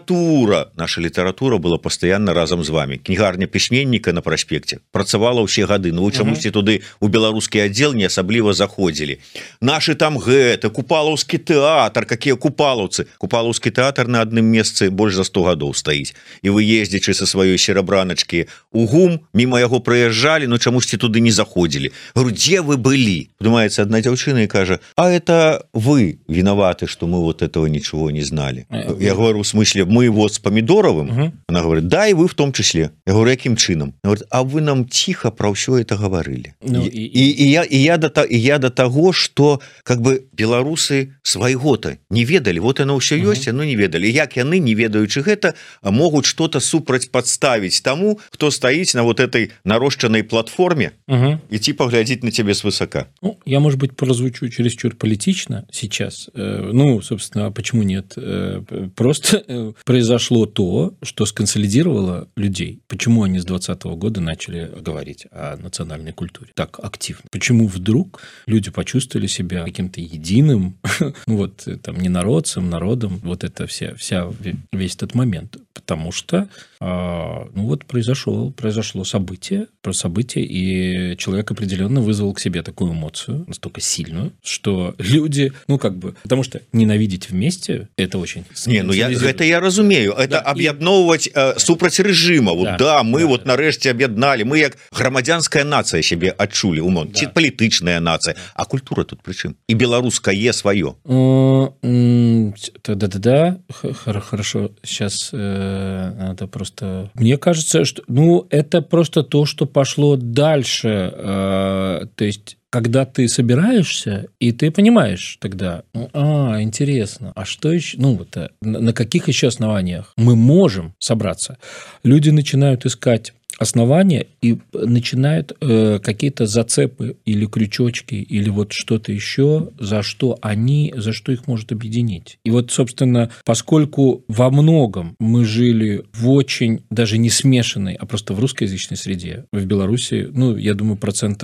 літаратура была пастаянна разам з вами. Кнігарня пісьменніка на праспекце працавала ўсе гады, вы чамусьці туды у беларускі аддзел не асабліва заходзілі. Нашы там гэта, Купалаўскі тэатр, какія купалаўцы. Купалаўскі тэатр на адным месцы месцы больш за 100 гадоў стаіць, і вы ездзячы са сваёй серабраначкі у ГУМ, мімо яго прыязджалі, но чамусьці туды не заходзілі. Говорю, дзе вы былі? Падымаецца адна дзяўчына і кажа: а это вы виноваты, что мы вот этого ничего не знали. Я говорю, в смысле, мы вот с Помидоровым? Она говорит, да, и вы в том числе. Я говорю, каким чином? Она говорит, а вы нам тихо про все это говорили. Ну, я до того, что как бы белорусы свайго-то не ведали, вот оно все есть, оно не ведали. Як яны, не ведаючы гэта, могут что-то супраць подставить тому, кто стоит на вот этой нарощенной платформе, идти поглядеть на тебе свысока. Ну, я, может быть, прозвучу чересчур политично сейчас. Ну, собственно, почему нет? Просто произошло то, что сконсолидировало людей. Почему они с 2020 года начали говорить о национальной культуре так активно? Почему вдруг люди почувствовали себя каким-то единым, ну вот там не народом, вот это весь этот момент? Потому что, ну вот произошло событие, и человек определенно вызвал к себе такую эмоцию, настолько сильную, что люди, ну как бы, потому что ненавидеть вместе – это очень… Не, ну это я разумею, это об'ядноўваць супраць рэжыма, вот да, мы вот нарэшце об'яднали, мы як грамадзянская нацыя себе адчулі, умоўна, ці палітычная нацыя, а культура тут пры чым? І беларускае сваё. Да, хорошо, сейчас это просто… Мне кажется, что, ну, это просто то, что пошло дальше, то есть… Когда ты собираешься, и ты понимаешь тогда, интересно, а что еще, ну вот на каких еще основаниях мы можем собраться? Люди начинают искать основания и начинают какие-то зацепы или крючочки, или вот что-то еще, за что их может объединить. И вот, собственно, поскольку во многом мы жили в очень, даже не смешанной, а просто в русскоязычной среде, в Беларуси, ну, я думаю,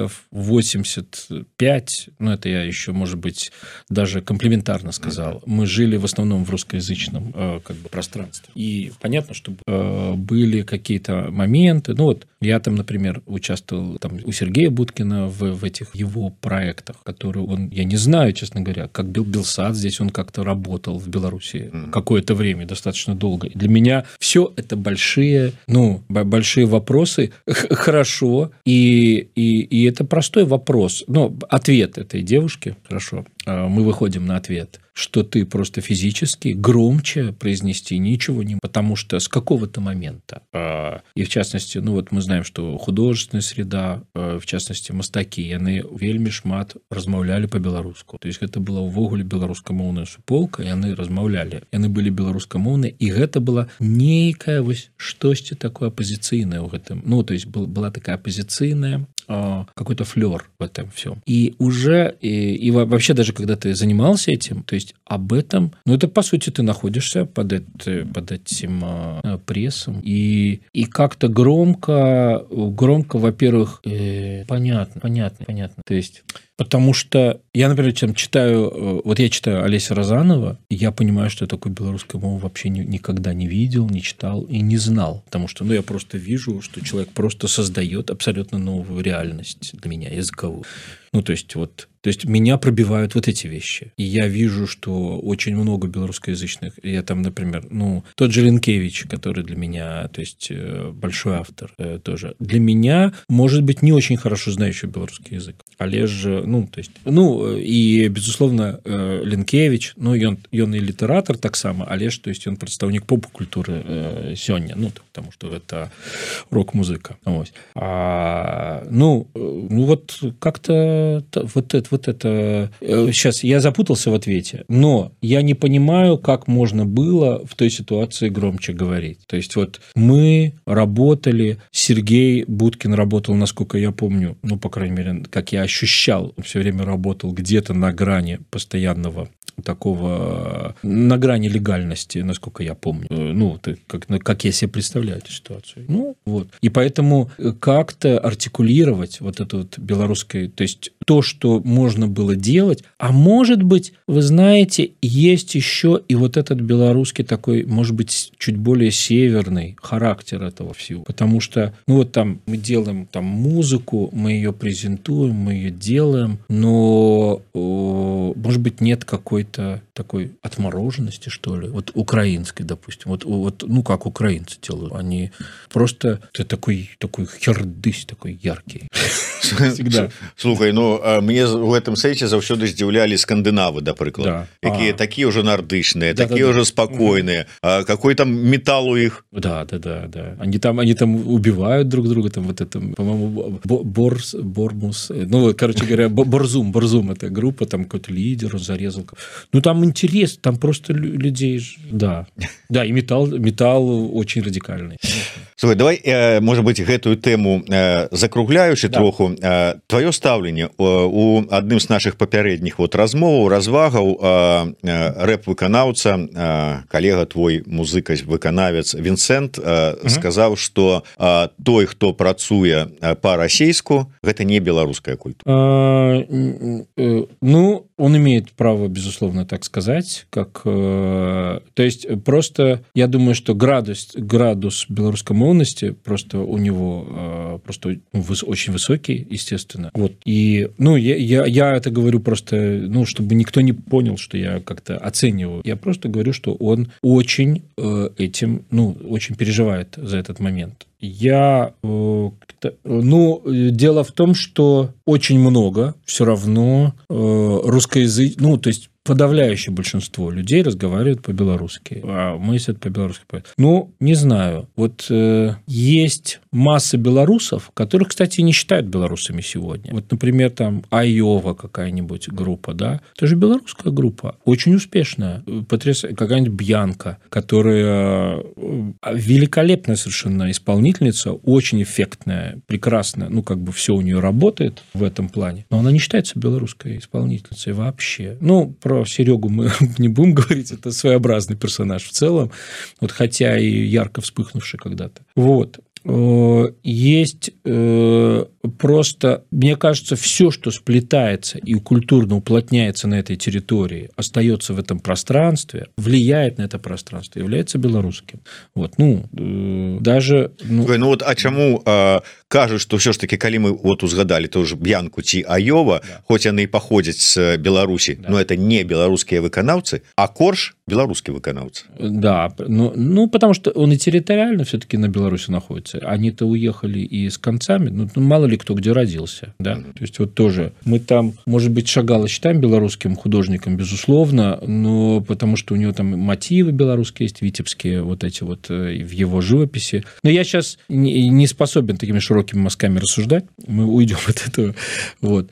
85%, ну, это я еще, может быть, даже комплиментарно сказал, мы жили в основном в русскоязычном как бы пространстве. И понятно, что были какие-то моменты, ну, вот я там, например, участвовал там, у Сергея Будкина в этих его проектах, которые он, я не знаю, честно говоря, как Белсат здесь он как-то работал в Беларуси какое-то время, достаточно долго. И для меня все это большие вопросы, хорошо, и это простой вопрос. Но ответ этой девушки, хорошо, мы выходим на ответ, что ты просто физически громче произнести ничего не... Потому что с какого-то момента, и в частности, ну вот мы знаем, что художественная среда, в частности, мастакі, яны вельмі шмат размаўлялі по-беларуску. То есть это была ўвогуле беларускамоўная суполка, яны размаўлялі. Яны былі беларускамоўныя, і гэта была нейкая вось штосьці такое апозіцыйнае ў гэтым. Ну, то есть была такая оппозиционная, какой-то флёр в этом всем. И уже, и вообще даже когда ты занимался этим, то есть об этом, ну это по сути ты находишься под этим прессом, и как-то громко, во-первых, понятно. То есть, потому что я, например, читаю Олеся Розанова, и я понимаю, что я такой белорусской мовы вообще никогда не видел, не читал и не знал, потому что, ну, я просто вижу, что человек просто создает абсолютно новую реальность для меня, языковую. Ну, то есть меня пробивают вот эти вещи. И я вижу, что очень много белорусскоязычных. Я там, например, тот же Ленкевич, который для меня, то есть большой автор тоже. Для меня, может быть, не очень хорошо знающий белорусский язык. Олеж же, и, безусловно, Ленкевич, ён и литератор так само, Олеж, то есть он представник поп-культуры сёння, потому что это рок-музыка. Вот. Вот как-то вот это... Сейчас я запутался в ответе, но я не понимаю, как можно было в той ситуации громче говорить. То есть вот мы работали, Сергей Будкин работал, насколько я помню, по крайней мере, как я ощущал, он все время работал где-то на грани постоянного такого, на грани легальности, насколько я помню. Как я себе представляю эту ситуацию. И поэтому как-то артикулировать вот это вот белорусское, то есть то, что можно было делать, а может быть, вы знаете, есть еще и вот этот белорусский такой, может быть, чуть более северный характер этого всего. Потому что, там мы делаем там музыку, мы ее презентуем, мы ее делаем, белорусам, но, может быть, нет какой-то такой отмороженности, что ли, вот украинской, допустим, вот ну, как украинцы делают, они просто такой хердысь, такой яркий. Всегда. Слухай, ну, мне в этом сенсе заўсёды здзіўлялі скандынавы, да прыкладу, якія такія ўжо нардычныя, такія ўжо спакойныя, какой там металл у іх. Да. Они там убивают друг друга, там вот это, по-моему, Бормус, ну, короче говоря, Борзум, это группа, там какой-то лидер, он зарезал. Ну, там интерес, там просто людей, да, и металл очень радикальный. Слухай, давай, может быть, гэтую тэму закругляючы троху, твоё стаўленне у адным з нашых папярэдніх вот размоваў, развагаў, рэп-выканаўца, калега твой, музыка, выканавец Вінсент сказаў, што той, хто працуе па-расейску, гэта не беларуская культура. Ну, он имеет право, безусловно, так сказать, как, то есть просто я думаю, что градус белорусскомовности просто у него просто очень высокий, естественно. Вот. И, ну, я это говорю просто, ну, чтобы никто не понял, что я как-то оцениваю. Я просто говорю, что он очень этим, ну, очень переживает за этот момент. Ну, дело в том, что очень много все равно русскоязычных, ну, то есть подавляющее большинство людей разговаривают по-белорусски, а мыслят по-белорусски. Ну, не знаю. Вот есть масса белорусов, которых, кстати, не считают белорусами сегодня. Вот, например, там Айова какая-нибудь группа, да, это же белорусская группа, очень успешная, потрясающая, какая-нибудь Бьянка, которая великолепная совершенно исполнительница, очень эффектная, прекрасная, ну, как бы все у нее работает в этом плане, но она не считается белорусской исполнительницей вообще. Ну, про Серегу мы не будем говорить, это своеобразный персонаж в целом, вот, хотя и ярко вспыхнувший когда-то. Вот. Есть просто, мне кажется, все, что сплетается и культурно уплотняется на этой территории, остается в этом пространстве, влияет на это пространство, является белорусским. Вот, ну, даже... Ну вот, а чаму кажуць, што ўсё ж таки, калі мы вот узгадалі ту ж Бьянку ці Айова, да, хоць яны і паходзяць з Беларусі, да, но это не беларускія выканаўцы, а Корж беларускі выканаўца. Да, ну, потому что он и территориально все-таки на Беларуси находится. Они-то уехали и с концами, ну, мало ли кто где родился, да. То есть вот тоже мы там, может быть, Шагала считаем белорусским художником, безусловно, но потому что у него там мотивы белорусские есть, витебские, вот эти вот в его живописи. Но я сейчас не способен такими широкими мазками рассуждать, мы уйдем от этого. Вот.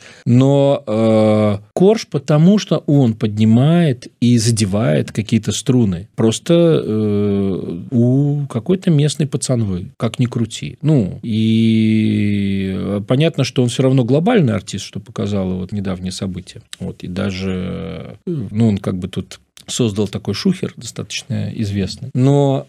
Но Корж, потому что он поднимает и задевает какие-то струны. Просто у какой-то местной пацанвы, как ни крути. Ну, и понятно, что он все равно глобальный артист, что показало вот недавние события. Вот, и даже, ну, он как бы тут создал такой шухер, достаточно известный. Но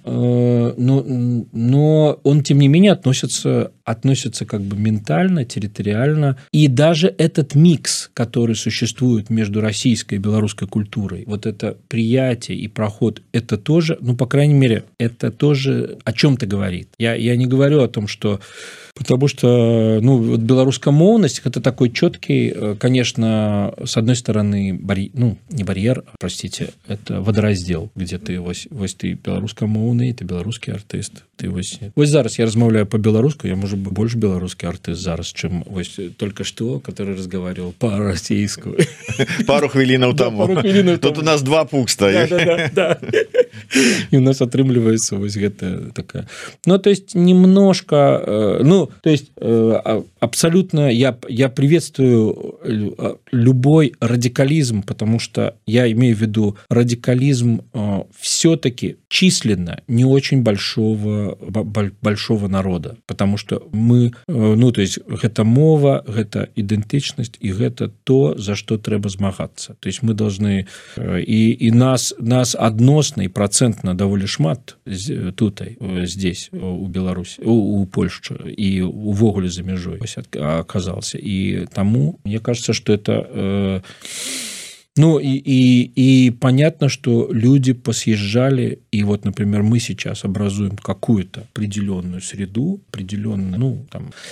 он, тем не менее, относится как бы ментально, территориально. И даже этот микс, который существует между российской и белорусской культурой, вот это приятие и проход, это тоже, ну, по крайней мере, это тоже о чем-то говорит. Я не говорю о том, что... Потому что, ну, вот белорусскомовность – это такой четкий, конечно, с одной стороны, не барьер, простите, это водораздел, где ты, вось ты беларускамоўны, ты беларускі артыст, ты вось зараз я размаўляю по-беларуску, я, может быть, больше белорусский артист зараз, чем вось только что, который разговаривал по-российску. Пару хвилинов тому. Тут у нас два пукста. Да. И у нас отрымливается вось гэта такая. Ну, то есть, немножко, ну, то есть, абсолютно я приветствую любой радикализм, потому что я имею в виду радикализм все-таки численно не очень большого народа, потому что мы, ну, то есть, гэта мова, гэта идентичность, и гэта то, за что трэба змагацца. То есть, мы должны, и нас адносна и процентна даволі шмат тутай, здесь, у Беларуси, у Польши, и увогуле за мяжой оказался. И тому, мне кажется, что это... Ну, и понятно, что люди посъезжали, и вот, например, мы сейчас образуем какую-то определенную среду, определенную, ну, там...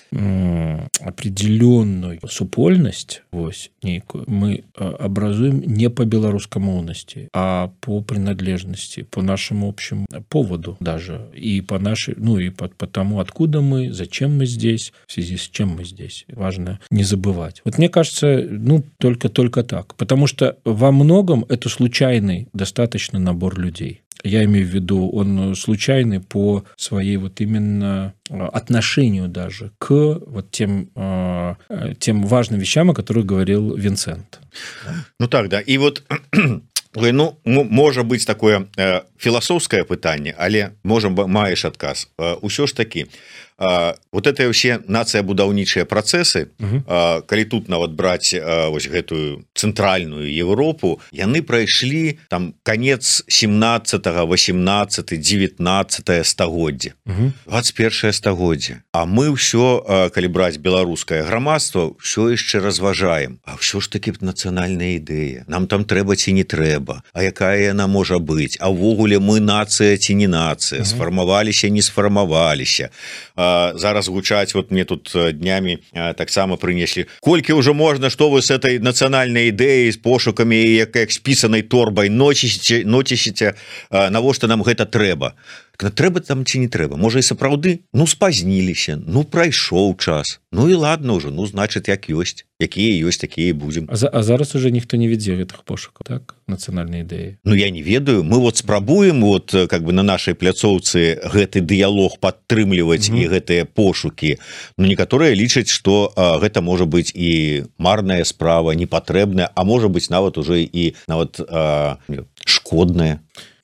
определенную супольность, вось, некую, мы образуем не по белорусскомовности, а по принадлежности, по нашему общему поводу даже, и по нашей, ну и по тому, откуда мы, зачем мы здесь, в связи с чем мы здесь. Важно не забывать. Вот мне кажется, ну, только так. Потому что во многом это случайный достаточно набор людей. Я имею в виду, он случайный по своей вот именно отношению даже к вот тем важным вещам, о которых говорил Винсент. Ну так, да. І вот ну, можа быць такое філасофскае пытанне, але можа маеш адказ. Усё ж такі вот это ўсе нацыя будаўнічыя працэсы, калі тут нават браць вось гэтую цэнтральную Европу, яны прайшлі там конец 17, 18, 19 стагоддзя, 21 стагоддзя. А мы ўсё, калі браць беларускае грамадства, ўсё яшчэ разважаем. А ўсё ж такі нацыянальная ідэя. Нам там трэба ці не трэба, а якая яна можа быць, а ўвогуле мы нацыя ці не нацыя, сфармаваліся, не сфармаваліся. Зараз гучаць, вот мне тут днямі таксама прынеслі, колькі ўжо можна, што вы с этой нацыянальнай ідэяй, з пошукамі, як спісанай торбай ночішыце, навошта нам гэта трэба? Трэба там ці не трэба? Можа і сапраўды, ну спазніліся, ну прайшоў час, ну і ладно ўжо, ну значыць як ёсць, якія ёсць, такія і будзем. А зараз уже ніхто не вядзе гэтых пошукаў, так, нацыянальнай ідэі? Ну я не ведаю, мы вот спрабуем вот как бы на нашай пляцоўцы гэты дыялог падтрымліваць і гэтыя пошукі, ну некаторыя лічаць, што гэта можа быць і марная справа, непатрэбная, а можа быць нават уже і нават шкодная.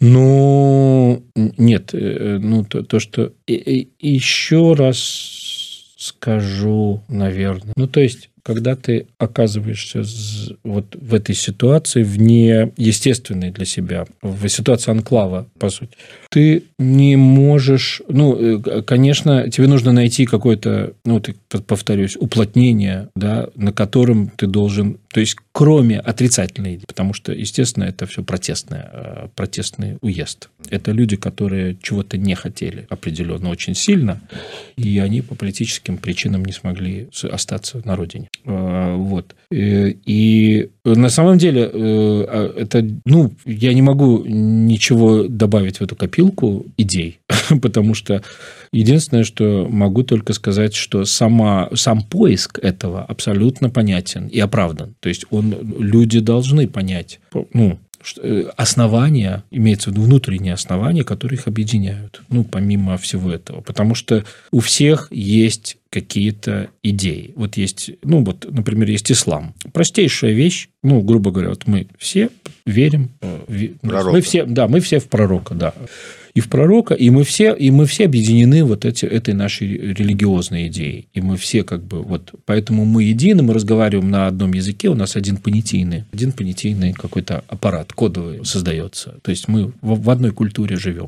Ну, нет, ну, то, что... Еще раз скажу, наверное. Ну, то есть, когда ты оказываешься вот в этой ситуации, вне естественной для себя, в ситуации анклава, по сути, ты не можешь... Ну, конечно, тебе нужно найти какое-то, ну, повторюсь, уплотнение, да, на котором ты должен... То есть, кроме отрицательной, потому что, естественно, это все протестный уезд. Это люди, которые чего-то не хотели определенно очень сильно, и они по политическим причинам не смогли остаться на родине. Вот. И на самом деле, это, ну, я не могу ничего добавить в эту копилку идей, потому что единственное, что могу только сказать, что сам поиск этого абсолютно понятен и оправдан. То есть люди должны понять, ну, основания, имеется в виду внутренние основания, которые их объединяют, ну, помимо всего этого. Потому что у всех есть какие-то идеи. Вот есть, ну, вот, например, есть ислам. Простейшая вещь, ну, грубо говоря, вот мы все верим, мы все в пророка, да. И в пророка, и мы все объединены вот этой нашей религиозной идеей. И мы все как бы вот... Поэтому мы едины, мы разговариваем на одном языке, у нас один понятийный какой-то аппарат кодовый создается. То есть мы в одной культуре живем.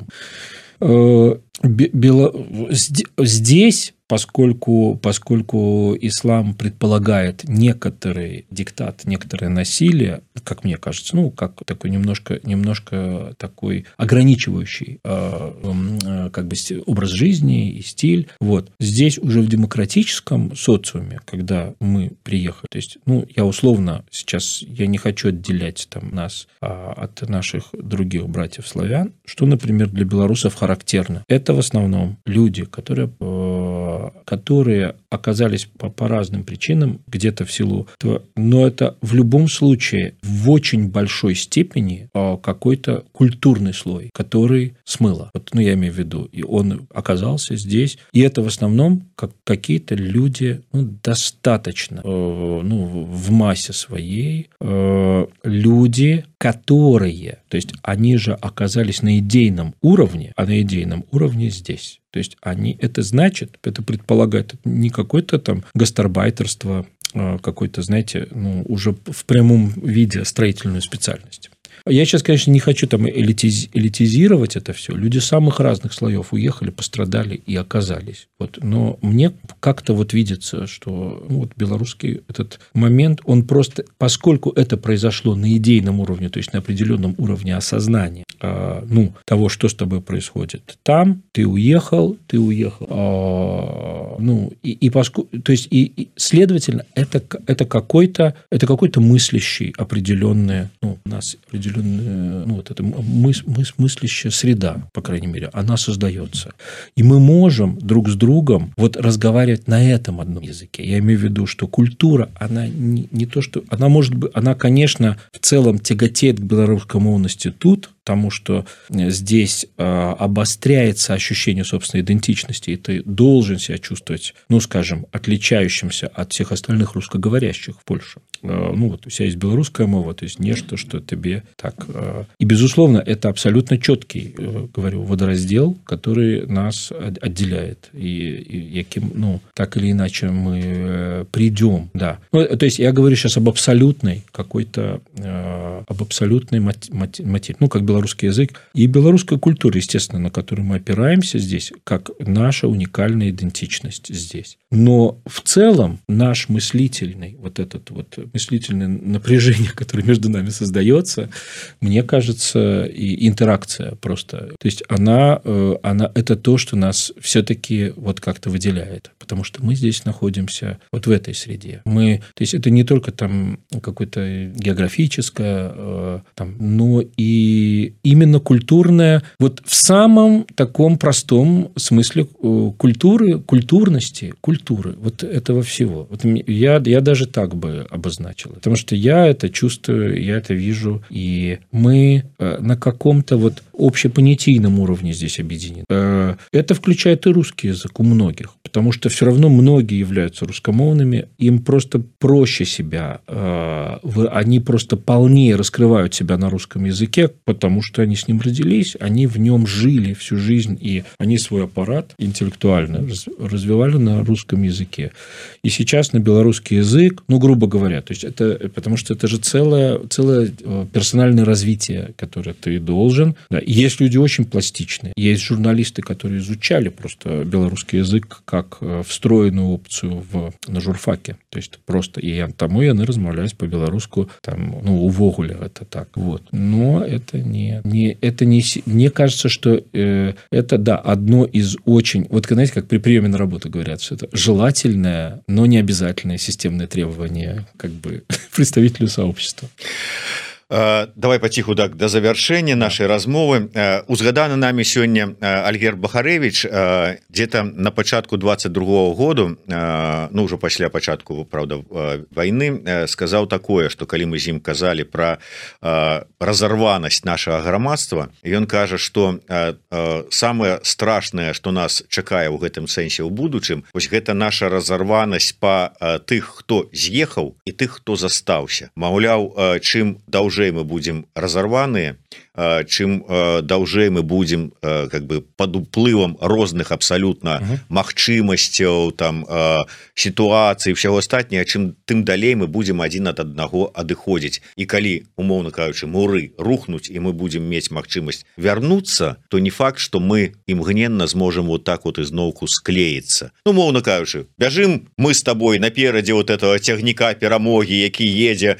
Здесь, поскольку ислам предполагает некоторый диктат, некоторое насилие, как мне кажется, ну, как такой немножко такой ограничивающий как бы образ жизни и стиль. Вот. Здесь уже в демократическом социуме, когда мы приехали, то есть, ну, я условно сейчас, я не хочу отделять там нас от наших других братьев-славян, что, например, для белорусов характерно. Это в основном люди, которые оказались по разным причинам, где-то в силу этого, но это в любом случае в очень большой степени какой-то культурный слой, который смыло. Вот, ну, я имею в виду, и он оказался здесь, и это в основном какие-то люди, ну, достаточно, ну, в массе своей, люди, которые, то есть они же оказались на идейном уровне, а на идейном уровне здесь. То есть это значит, это предполагает не какое-то там гастарбайтерство, какой-то, знаете, ну, уже в прямом виде строительную специальность. Я сейчас, конечно, не хочу там элитизировать это все. Люди самых разных слоев уехали, пострадали и оказались. Вот. Но мне как-то вот видится, что вот белорусский этот момент, он просто, поскольку это произошло на идейном уровне, то есть на определенном уровне осознания, того, что с тобой происходит там, ты уехал, то есть, следовательно, это какой-то мыслящий определенная, у нас определенная, вот эта мыслящая среда, по крайней мере, она создается. И мы можем друг с другом вот разговаривать на этом одном языке. Я имею в виду, что культура, она не то, что... Она может быть... Она, конечно, в целом тяготеет к белорусскому институту, потому что здесь обостряется ощущение собственной идентичности, и ты должен себя чувствовать, скажем, отличающимся от всех остальных русскоговорящих в Польше. Вот у тебя есть белорусская мова, то есть нечто, что тебе так... И, безусловно, это абсолютно четкий, говорю, водораздел, который нас отделяет. И яким, так или иначе мы придем, да. То есть я говорю сейчас об абсолютной какой-то, об абсолютной материи, как белорусский язык и белорусская культура, естественно, на которую мы опираемся здесь, как наша уникальная идентичность здесь. Но в целом наш мыслительный, вот этот вот мыслительное напряжение, которое между нами создается, мне кажется, и интеракция просто. То есть она это то, что нас все-таки вот как-то выделяет, потому что мы здесь находимся вот в этой среде. То есть это не только там какое-то географическое, но и именно культурное, вот в самом таком простом смысле культурности, вот этого всего. Вот я даже так бы обозначил. Потому что я это чувствую, я это вижу, и мы на каком-то вот общепонятийном уровне здесь объединены. Это включает и русский язык у многих, потому что все равно многие являются русскомовными, им просто проще себя, они просто полнее раскрывают себя на русском языке, потому что они с ним родились, они в нем жили всю жизнь, и они свой аппарат интеллектуально развивали на русском языке. И сейчас на белорусский язык, грубо говоря, то есть это, потому что это же целое персональное развитие, которое ты должен. Да. Есть люди очень пластичные, есть журналисты, которые изучали просто белорусский язык как встроенную опцию на журфаке. То есть просто и тому яны размаўляюць по-беларуску там, увогуле это так. Вот. Но это не... Мне кажется, что это, да, одно из очень... Вот, знаете, как при приеме на работу говорят, что это желательное, но не обязательное системное требование как бы представителю сообщества. Давай паціху так да завяршэння нашай размовы. Узгаданы намі сёння Альгерд Бахарэвіч дзе-то на пачатку 22-го году, ўжо пасля пачатку, праўда, вайны, сказаў такое, што калі мы з ім казалі пра разарванасць нашага грамадства, ён кажа, што самае страшнае, што нас чакае ў гэтым сэнсе ў будучым, вось гэта наша разарванасць па тых, хто з'ехаў, і тых, хто застаўся. Маўляў, чым даўжэй мы будем разорванные, чым даўжэй мы будем как бы под уплывам розных абсолютно магчымасцяў, там ситуаций, всего астатняго, чым тым далей мы будем один от аднаго адыходзіць. І калі, умоўна кажучы, муры рухнуць і мы будем мець магчымасць вярнуцца, то не факт, что мы імгненна зможем вот так вот изноўку склеіцца. Умоўна кажучы, бяжым мы с тобой наперадзе вот этого цягніка перамоги, які едзе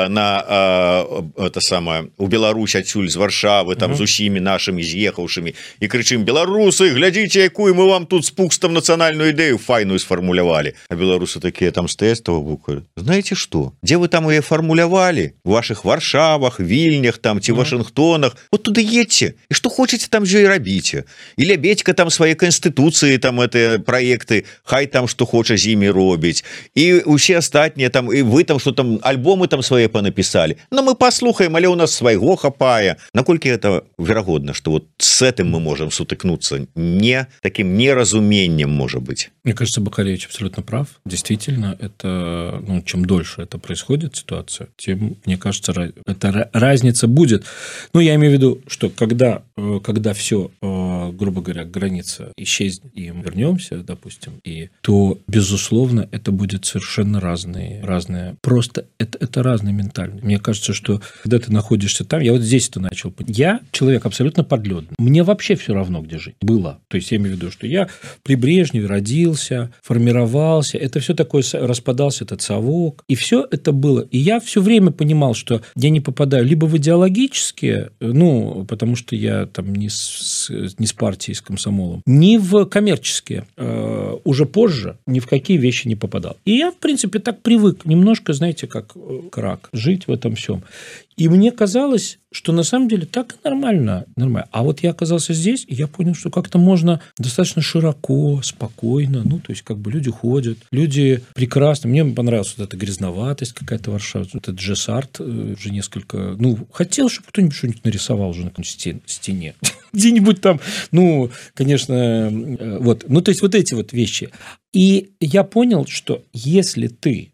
это самое у Беларусь адсюль з Варшавы, там з усімі нашими з'ехаўшымі, і крычым: беларусы, глядзіце, якую мы вам тут с пукстом национальную ідэю файную сфармулявалі. А беларусы такие там стоят с того боку: знаете что, где вы там ее формулявали? В ваших Варшавах, Вільнях там ці Вашингтонах, вот туда едьте, и что хотите там же и робите. И Лебедька там свои конституции, там это проекты, хай там что хоча з імі робіць. И усе астатнія там, и вы там что там альбомы там свои понаписали. Но мы послухаем, але у нас свайго хапае. Наколькі это верагодна, что вот с этим мы можем сутыкнуться, не таким неразумением, может быть? Мне кажется, Бахарэвич абсолютно прав. Действительно, это, чем дольше это происходит, ситуация, тем, мне кажется, эта разница будет. Я имею в виду, что когда все грубо говоря, граница исчезнет, и мы вернемся, допустим, и то, безусловно, это будет совершенно разные. Просто это разные ментальные. Мне кажется, что когда ты находишься там, я вот здесь это начал. Я человек абсолютно подледный. Мне вообще все равно, где жить. Было. То есть я имею в виду, что я при Брежневе родился, формировался, это все такое, распадался этот совок, и все это было. И я все время понимал, что я не попадаю либо в идеологические, потому что я там не с партией, с комсомолом, ни в коммерческие. Уже позже ни в какие вещи не попадал. И я, в принципе, так привык немножко, знаете, как рак, жить в этом всем. И мне казалось, что на самом деле так нормально. А вот я оказался здесь, и я понял, что как-то можно достаточно широко, спокойно, то есть как бы люди ходят, люди прекрасно. Мне понравилась вот эта грязноватость какая-то Варшава, вот этот джесс-арт уже несколько... хотел, чтобы кто-нибудь что-нибудь нарисовал уже на стене. Где-нибудь там, конечно, вот. То есть вот эти вот вещи. И я понял, что если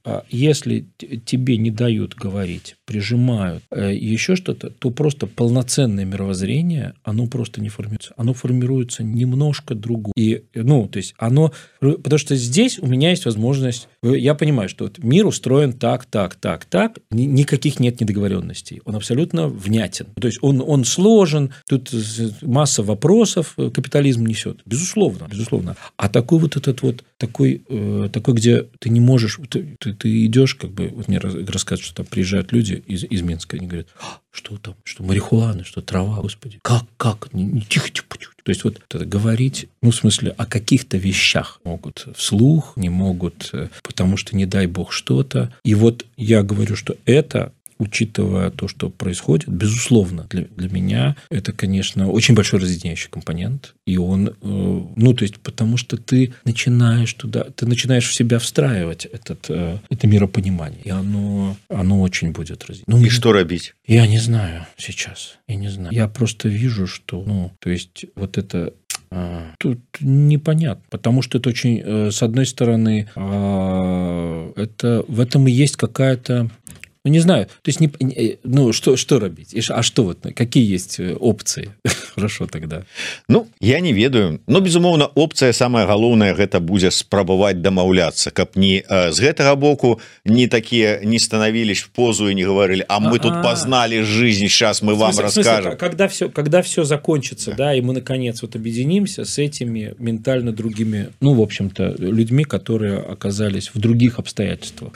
тебе не дают говорить, прижимают, еще что-то, то просто полноценное мировоззрение, оно просто не формируется. Оно формируется немножко другое. И, то есть оно... Потому что здесь у меня есть возможность... Я понимаю, что вот мир устроен так. Никаких нет недоговоренностей. Он абсолютно внятен. То есть он сложен, тут масса вопросов капитализм несет. Безусловно. А такой вот этот вот такой, где ты не можешь, ты идешь, как бы, вот мне рассказывают, что там приезжают люди из Минска, они говорят, что там, что марихуана, что трава, господи, как, тихо. То есть вот это говорить, в смысле, о каких-то вещах могут вслух, не могут, потому что не дай бог что-то. И вот я говорю, что это, учитывая то, что происходит, безусловно, для меня это, конечно, очень большой разъединяющий компонент. И он, то есть, потому что ты начинаешь в себя встраивать это миропонимание. И оно очень будет разъединять. И что робить? Я не знаю сейчас. Я просто вижу, что, то есть, вот это... Тут непонятно, потому что это очень, с одной стороны, это в этом и есть какая-то... не знаю, то есть, что робить? А что вот, какие есть опции? Хорошо тогда. Я не ведаю. Безумоўна, опцыя самая галоўная, гэта будзе спрабаваць дамаўляцца, каб не з гэтага боку не такія не становились в позу и не говорили, а мы тут познали жизнь, сейчас мы вам расскажем. Когда все закончится, да, и мы наконец вот объединимся с этими ментально другими, в общем-то, людьми, которые оказались в других обстоятельствах.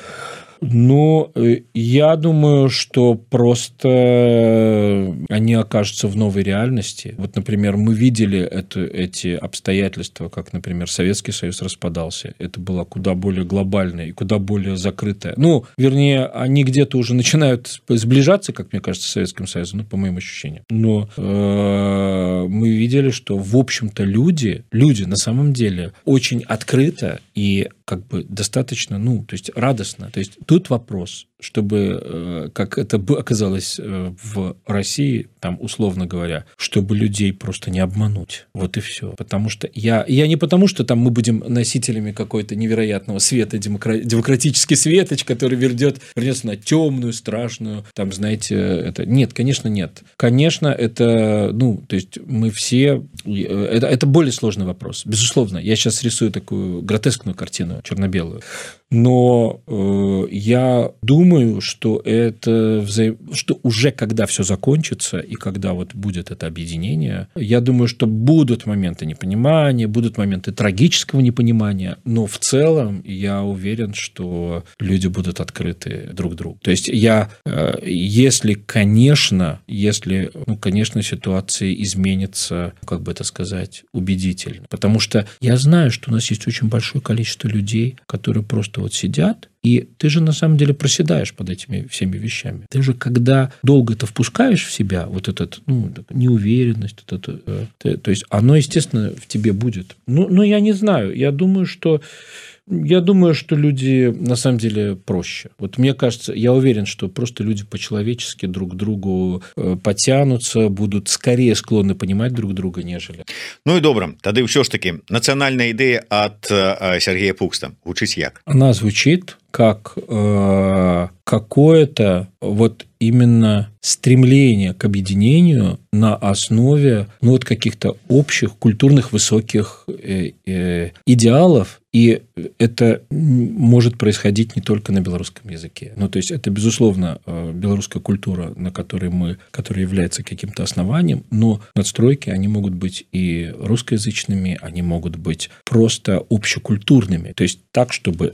Я думаю, что просто они окажутся в новой реальности. Вот, например, мы видели эти обстоятельства, как, например, Советский Союз распадался. Это было куда более глобальное и куда более закрытое. Вернее, они где-то уже начинают сближаться, как мне кажется, с Советским Союзом, по моим ощущениям. Но мы видели, что, в общем-то, люди на самом деле очень открыто и как бы достаточно, то есть радостно. То есть тут вопрос, чтобы, как это оказалось в России, там, условно говоря, чтобы людей просто не обмануть. Вот и все. Потому что я не потому, что там мы будем носителями какой-то невероятного света, демократический светоч, который вернется на темную, страшную, там, знаете, это... Нет, конечно, нет. Конечно, это, то есть мы все... Это более сложный вопрос. Безусловно. Я сейчас рисую такую гротескную картину, черно-белую. Но я думаю, что что уже когда все закончится и когда вот будет это объединение, я думаю, что будут моменты непонимания, будут моменты трагического непонимания, но в целом я уверен, что люди будут открыты друг другу. То есть если, конечно, ситуация изменится, как бы это сказать, убедительно. Потому что я знаю, что у нас есть очень большое количество людей, которые просто вот сидят, и ты же на самом деле проседаешь под этими всеми вещами. Ты же, когда долго это впускаешь в себя, вот этот, неуверенность, то есть оно, естественно, в тебе будет. Но я не знаю, я думаю, что люди на самом деле проще. Вот мне кажется, я уверен, что просто люди по-человечески друг к другу потянутся, будут скорее склонны понимать друг друга, нежели. И добра. Тады ўсё ж таки национальная идея от Сергея Пукста. Гучыць як? Она звучит как какое-то вот именно стремление к объединению на основе ну, вот каких-то общих культурных высоких идеалов, и это может происходить не только на белорусском языке. Ну, то есть это, безусловно, белорусская культура, которая является каким-то основанием, но надстройки, они могут быть и русскоязычными, они могут быть просто общекультурными. То есть так, чтобы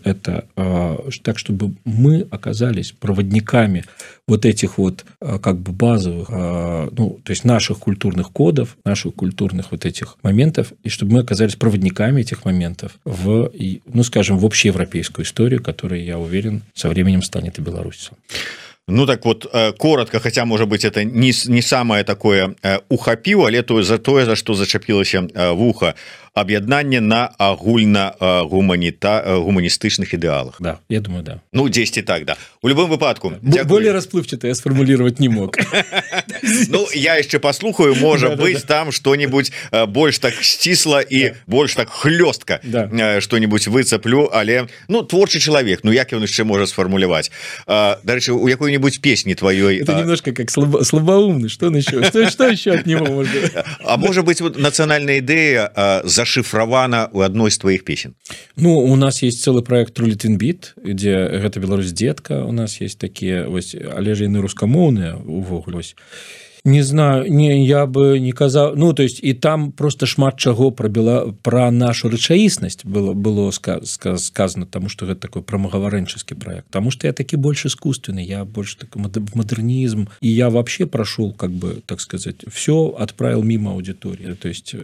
мы оказались проводниками вот этих вот как бы базовых, ну, то есть наших культурных кодов, наших культурных вот этих моментов, и чтобы мы оказались проводниками этих моментов в, ну, скажем, в общеевропейскую историю, которая, я уверен, со временем станет и Беларусью. Ну так вот, коротко, хотя, может быть, это не самое такое ухапіў, але за что зачапілася вуха, аб'яднанне на агульна-гуманістычных ідэалах. Да, я думаю, да. Ну, 10 так, да. У любом выпадку. Более расплывчато я сформулировать не мог. Ну, я еще послухаю, может быть, там что-нибудь больше так стисло и больше так хлестко что-нибудь выцеплю, але, ну, творчий человек, ну, як он еще может сформулировать? До речи, у какой-нибудь песни твоей... Это немножко как слабоумный, что он еще? Что еще от него можно? А может быть, вот национальная идея зашифрована у одной из твоих песен? Ну, у нас есть целый проект True Litwin Beat, где это Беларусь детка, у нас есть такие, але же и рускамоўныя увогуле. Не знаю, я бы не казал, ну, то есть и там просто шмат чаго про нашу рэчаіснасць было сказано, потому что это такой промоговарэнческий проект, потому что я таки больше искусственный, я больше такой модернизм, и я вообще прошел, как бы, так сказать, все отправил мимо аудитории, то есть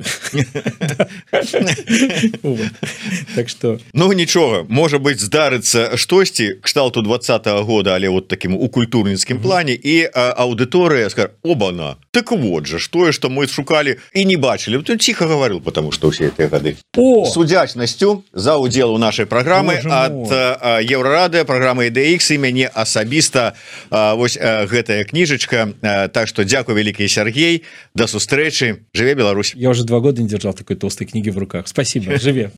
так что... Ну, ничего, может быть, здарыцца штосьці кшталту 20-го года, але вот таким у культурніцкім плане, и аудитория скажет: оба, так вот же, что мы шукали и не бачили. Ты тихо говорил, потому что все эти годы. С удзячнасцю за удзел у нашай праграмы от Еўрарадыё, программы EDX, и мяне асабіста вось гэтая книжечка. Так что дзякуй вялікі, Сергей, до сустрэчы, жыве Беларусь. Я уже 2 года не держал такой толстой книги в руках. Спасибо, живе.